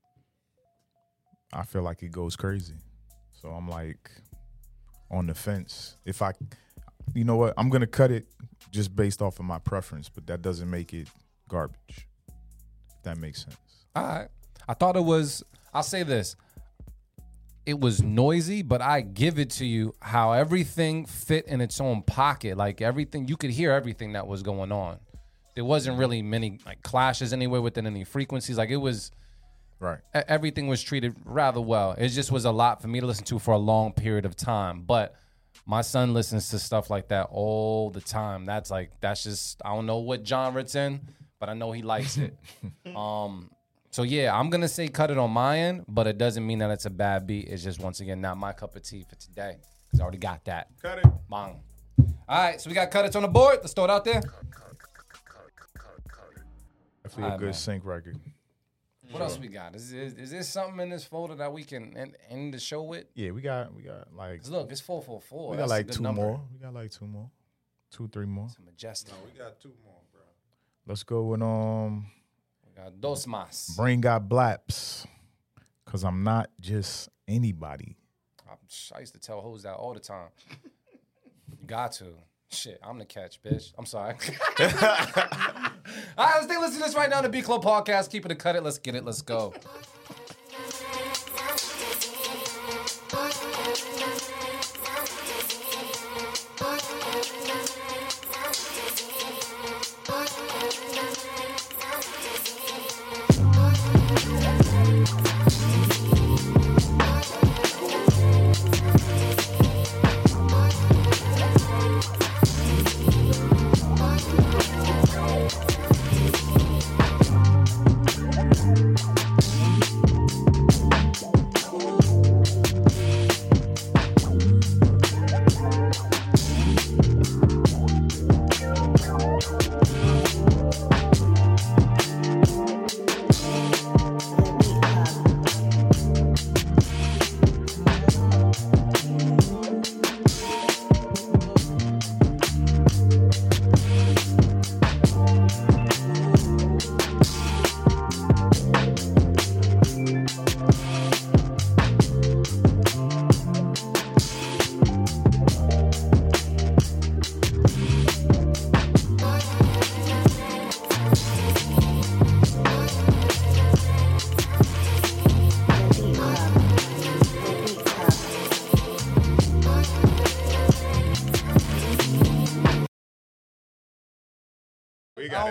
I feel like it goes crazy. So I'm like on the fence. You know what? I'm gonna cut it just based off of my preference, but that doesn't make it garbage. If that makes sense. All right. I thought it was. I'll say this. It was noisy, but I give it to you how everything fit in its own pocket. Like everything, you could hear everything that was going on. There wasn't really many like clashes anywhere within any frequencies. Like it was, right. Everything was treated rather well. It just was a lot for me to listen to for a long period of time. But my son listens to stuff like that all the time. That's just, I don't know what genre it's in, but I know he likes it. So yeah, I'm gonna say cut it on my end, but it doesn't mean that it's a bad beat. It's just once again not my cup of tea for today because I already got that. Cut it. Bang. All right, so we got cut it on the board. Let's throw it out there. Definitely a good sync record. What else we got? Is there something in this folder that we can end the show with? Yeah, we got like. Look, it's 444. We got like two more. We got like 2 more, 2, 3 more. It's majestic. No, we got 2 more, bro. Let's go with We got dos más. Brain got blaps, cause I'm not just anybody. I used to tell hoes that all the time. You got to. Shit, I'm the catch, bitch. I'm sorry. All right, let's take a listen to this right now. The Beat Club Podcast. Keep it or cut it. Let's get it. Let's go.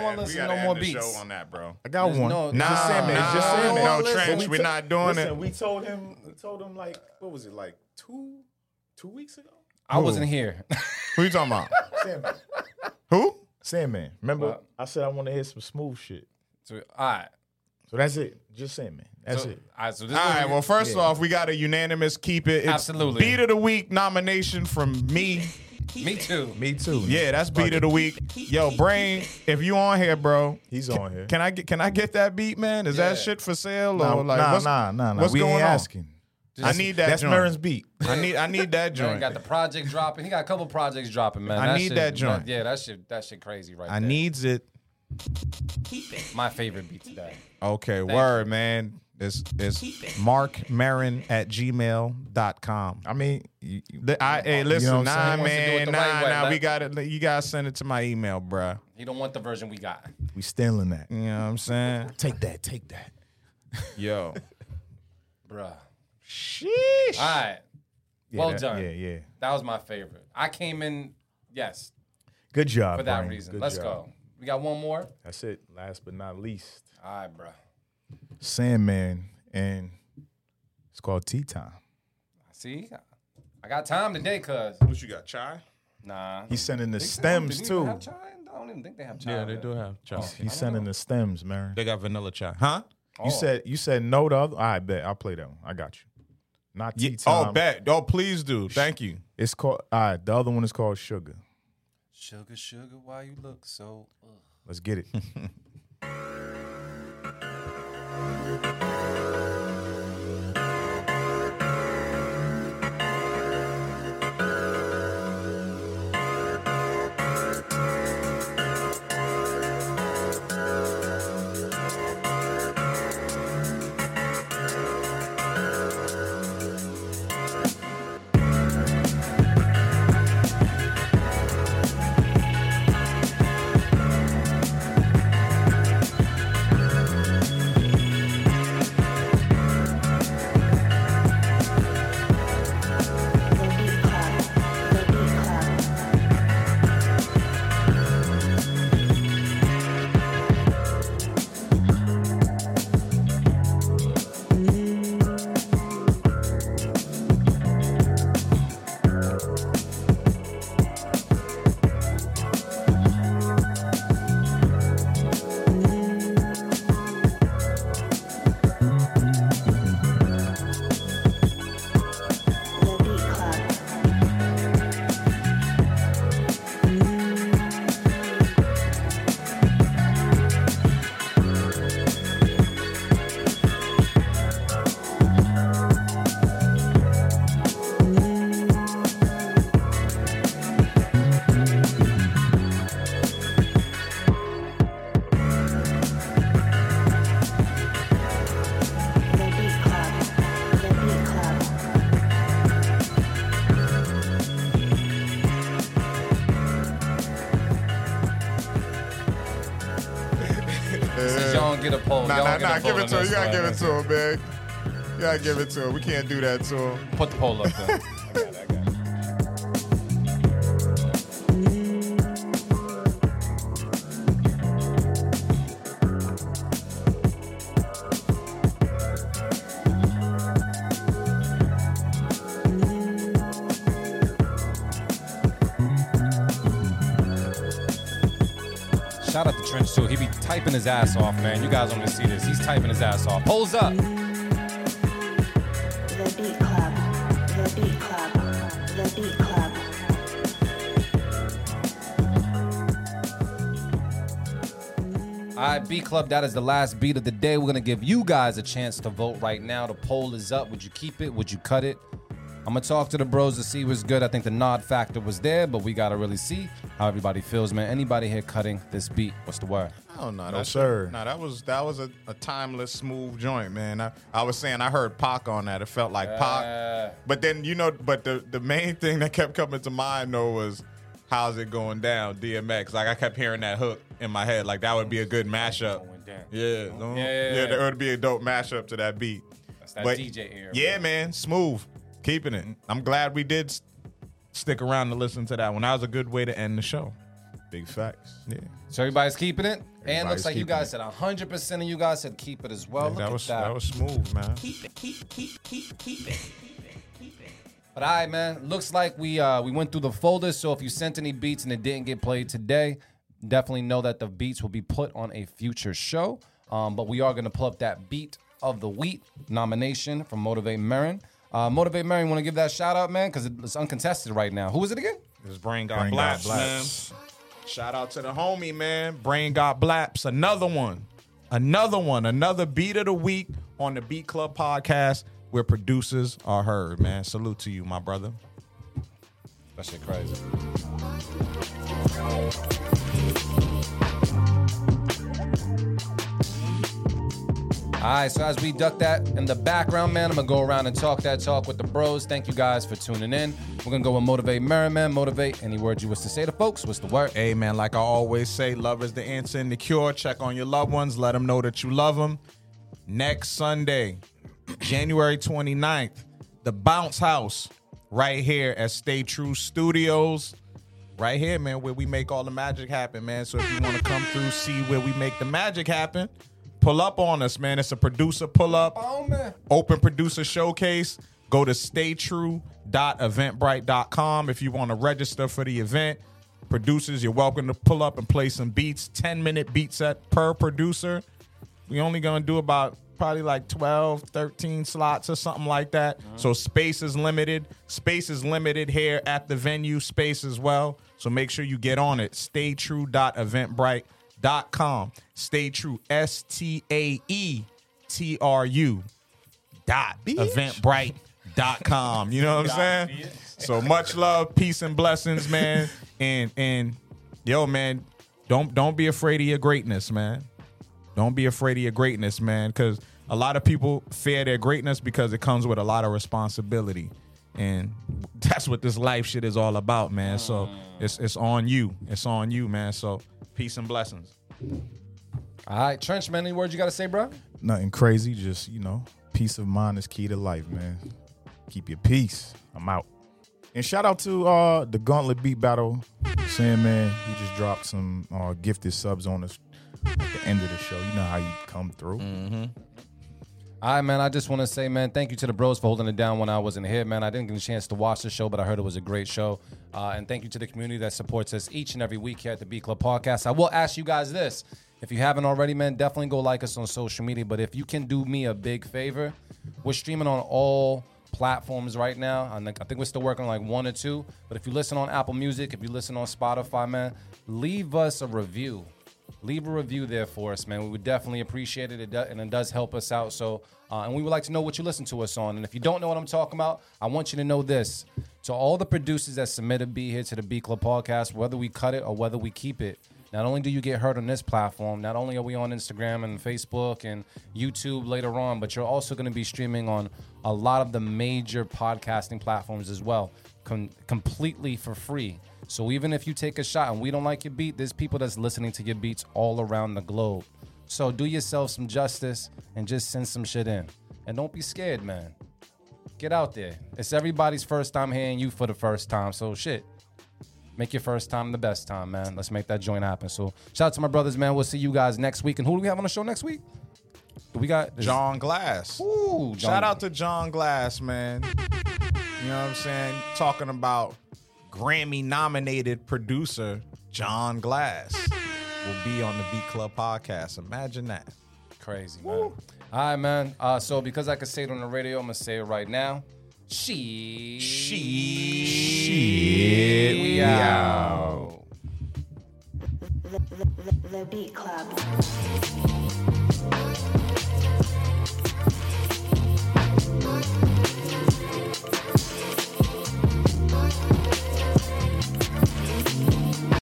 don't want to We listen to gotta no end more the beats. show on that, bro. I got There's one. no- It's just Sandman. It's just no, Sandman. no, Listen, Trench, we we're to- not doing listen, it. We told him like, what was it, like two weeks ago? I wasn't here. Who you talking about? Sandman. Who? Sandman. Remember, What? I said I want to hear some smooth shit. So, all right. So that's it. Just Sandman. That's it. All right. So this All right. Well, first Yeah. off, we got a unanimous keep it. It's Absolutely. Beat of the week nomination from me. me too. Me too. Yeah, that's beat of the week. Yo, Brain, if you on here, bro, He's on here. Can I get that beat, man? Is that Yeah. shit for sale Nah, or like nah. what's We going ain't on? asking. I need that That's joint. Marin's beat. I need that Man joint. got the project dropping. He got a couple projects dropping, man. I need shit- that joint. Yeah, that shit crazy right I there. needs it. My favorite beat today. Okay, word, man. It's markmarin@gmail.com. I mean, Hey, listen, You know what I'm nah, saying? He wants to do it man, the right way. nah. Let- We got it. You gotta send it to my email, bruh. He don't want the version we got. we stealing that. You know what I'm saying? Take that. Yo, Bruh. sheesh. All right. Yeah, Well that- done. Yeah. That was my favorite. I came in, yes, Good job. for that Brian. reason. Good Let's job. go. We got one more. That's it. Last but not least, All right, bruh. Sandman, and it's called Tea Time. See, I got time today, cuz. What you got, chai? He's Nah. sending the They stems don't even too. have chai? I don't even think they have chai. Yeah, they do have chai. He's sending the stems, man. They got vanilla chai, huh? Oh. You said no to other. I bet I'll play that one. I got you. Not Tea Yeah. Time. Oh, bet. Oh, please do. Thank you. It's called. All right. The other one is called Sugar. Sugar, sugar, why you look so... Let's get it. The Beat Club. The Beat Club. The Beat Club. The Beat Club. The Beat Club. Since y'all don't get a poll, y'all don't get a Give poll it to on him. You this gotta one. give it to him, man. You gotta give it to him. We can't do that to him. Put the poll up there. I got it. Shout out to Trench too. He be typing his ass off, man. You guys don't even see this. He's typing his ass off. Polls up. The Beat Club. The Beat Club. The Beat Club. All right, B Club, that is the last beat of the day. We're going to give you guys a chance to vote right now. The poll is up. Would you keep it? Would you cut it? I'm going to talk to the bros to see what's good. I think the nod factor was there, but we got to really see how everybody feels, man. Anybody here cutting this beat? What's the word? Oh no, No, sir. No, that was a timeless, smooth joint, man. I was saying I heard Pac on that. It felt like Pac. But then but the main thing that kept coming to mind though was how's it going down, DMX. Like I kept hearing that hook in my head. Like that would be a good mashup. Yeah, that would be a dope mashup to that beat. That's that But DJ era. yeah, man, smooth, keeping it. I'm glad we did stick around to listen to that one. That was a good way to end the show. Big facts. Yeah. So everybody's keeping it, and Everybody's looks like you keeping guys it. said 100% of you guys said keep it as well. Look that at was that. that was smooth, man. Keep it. But all right, man. Looks like we went through the folders. So if you sent any beats and it didn't get played today, definitely know that the beats will be put on a future show. But we are gonna pull up that beat of the week nomination from Motivate Marin. Motivate Marin, want to give that shout out, man, because it's uncontested right now. Who was it again? This Brain Got Brain Got Blaps, man. Shout out to the homie, man. Brain Got Blaps. Another one. Another beat of the week on the Beat Club podcast where producers are heard, man. Salute to you, my brother. That shit crazy. All right, so as we duck that in the background, man, I'm going to go around and talk that talk with the bros. Thank you guys for tuning in. We're going to go with Motivate Marin, man. Motivate. Any words you wish to say to folks? What's the word? Hey, man, like I always say, love is the answer and the cure. Check on your loved ones. Let them know that you love them. Next Sunday, January 29th, the Bounce House right here at Stay True Studios. Right here, man, where we make all the magic happen, man. So if you want to come through, see where we make the magic happen, pull up on us, man. It's a producer pull-up, open producer showcase. Go to staytrue.eventbrite.com if you want to register for the event. Producers, you're welcome to pull up and play some beats. 10-minute beat set per producer. We only going to do about probably like 12, 13 slots or something like that. So space is limited. Space is limited here at the venue. Space as well. So make sure you get on it. Staytrue.eventbrite.com. Stay True, STAETRU .eventbrite.com. You know what I'm saying? So much love, peace and blessings, man. And yo, man, don't be afraid of your greatness, man. Don't be afraid of your greatness, man, because a lot of people fear their greatness because it comes with a lot of responsibility. And that's what this life shit is all about, man. So it's on you. It's on you, man. So peace and blessings. All right, Trench, man, any words you got to say, bro? Nothing crazy, just, peace of mind is key to life, man. Keep your peace. I'm out. And shout out to the Gauntlet Beat Battle. Saying, man, he just dropped some gifted subs on us at the end of the show. You know how you come through. Mm-hmm. All right, man, I just want to say, man, thank you to the bros for holding it down when I wasn't here, man. I didn't get a chance to watch the show, but I heard it was a great show. And thank you to the community that supports us each and every week here at the Beat Club Podcast. I will ask you guys this. If you haven't already, man, definitely go like us on social media. But if you can do me a big favor, we're streaming on all platforms right now. I think we're still working on like 1 or 2. But if you listen on Apple Music, if you listen on Spotify, man, leave us a review. Leave a review there for us, man. We would definitely appreciate it, and it does help us out. So, and we would like to know what you listen to us on. And if you don't know what I'm talking about, I want you to know this. To all the producers that submit a beat here to the Beat Club Podcast, whether we cut it or whether we keep it, not only do you get heard on this platform, not only are we on Instagram and Facebook and YouTube later on, but you're also going to be streaming on a lot of the major podcasting platforms as well, completely for free. So even if you take a shot and we don't like your beat, there's people that's listening to your beats all around the globe. So do yourself some justice and just send some shit in. And don't be scared, man. Get out there. It's everybody's first time hearing you for the first time. So shit, make your first time the best time, man. Let's make that joint happen. So shout out to my brothers, man. We'll see you guys next week. And who do we have on the show next week? We got John Glass. Ooh, Shout out to John Glass, man. You know what I'm saying? Talking about Grammy-nominated producer John Glass will be on the Beat Club Podcast. Imagine that. Crazy, man. All right, man. So because I can say it on the radio, I'm going to say it right now. Shit. We out. The Beat Club.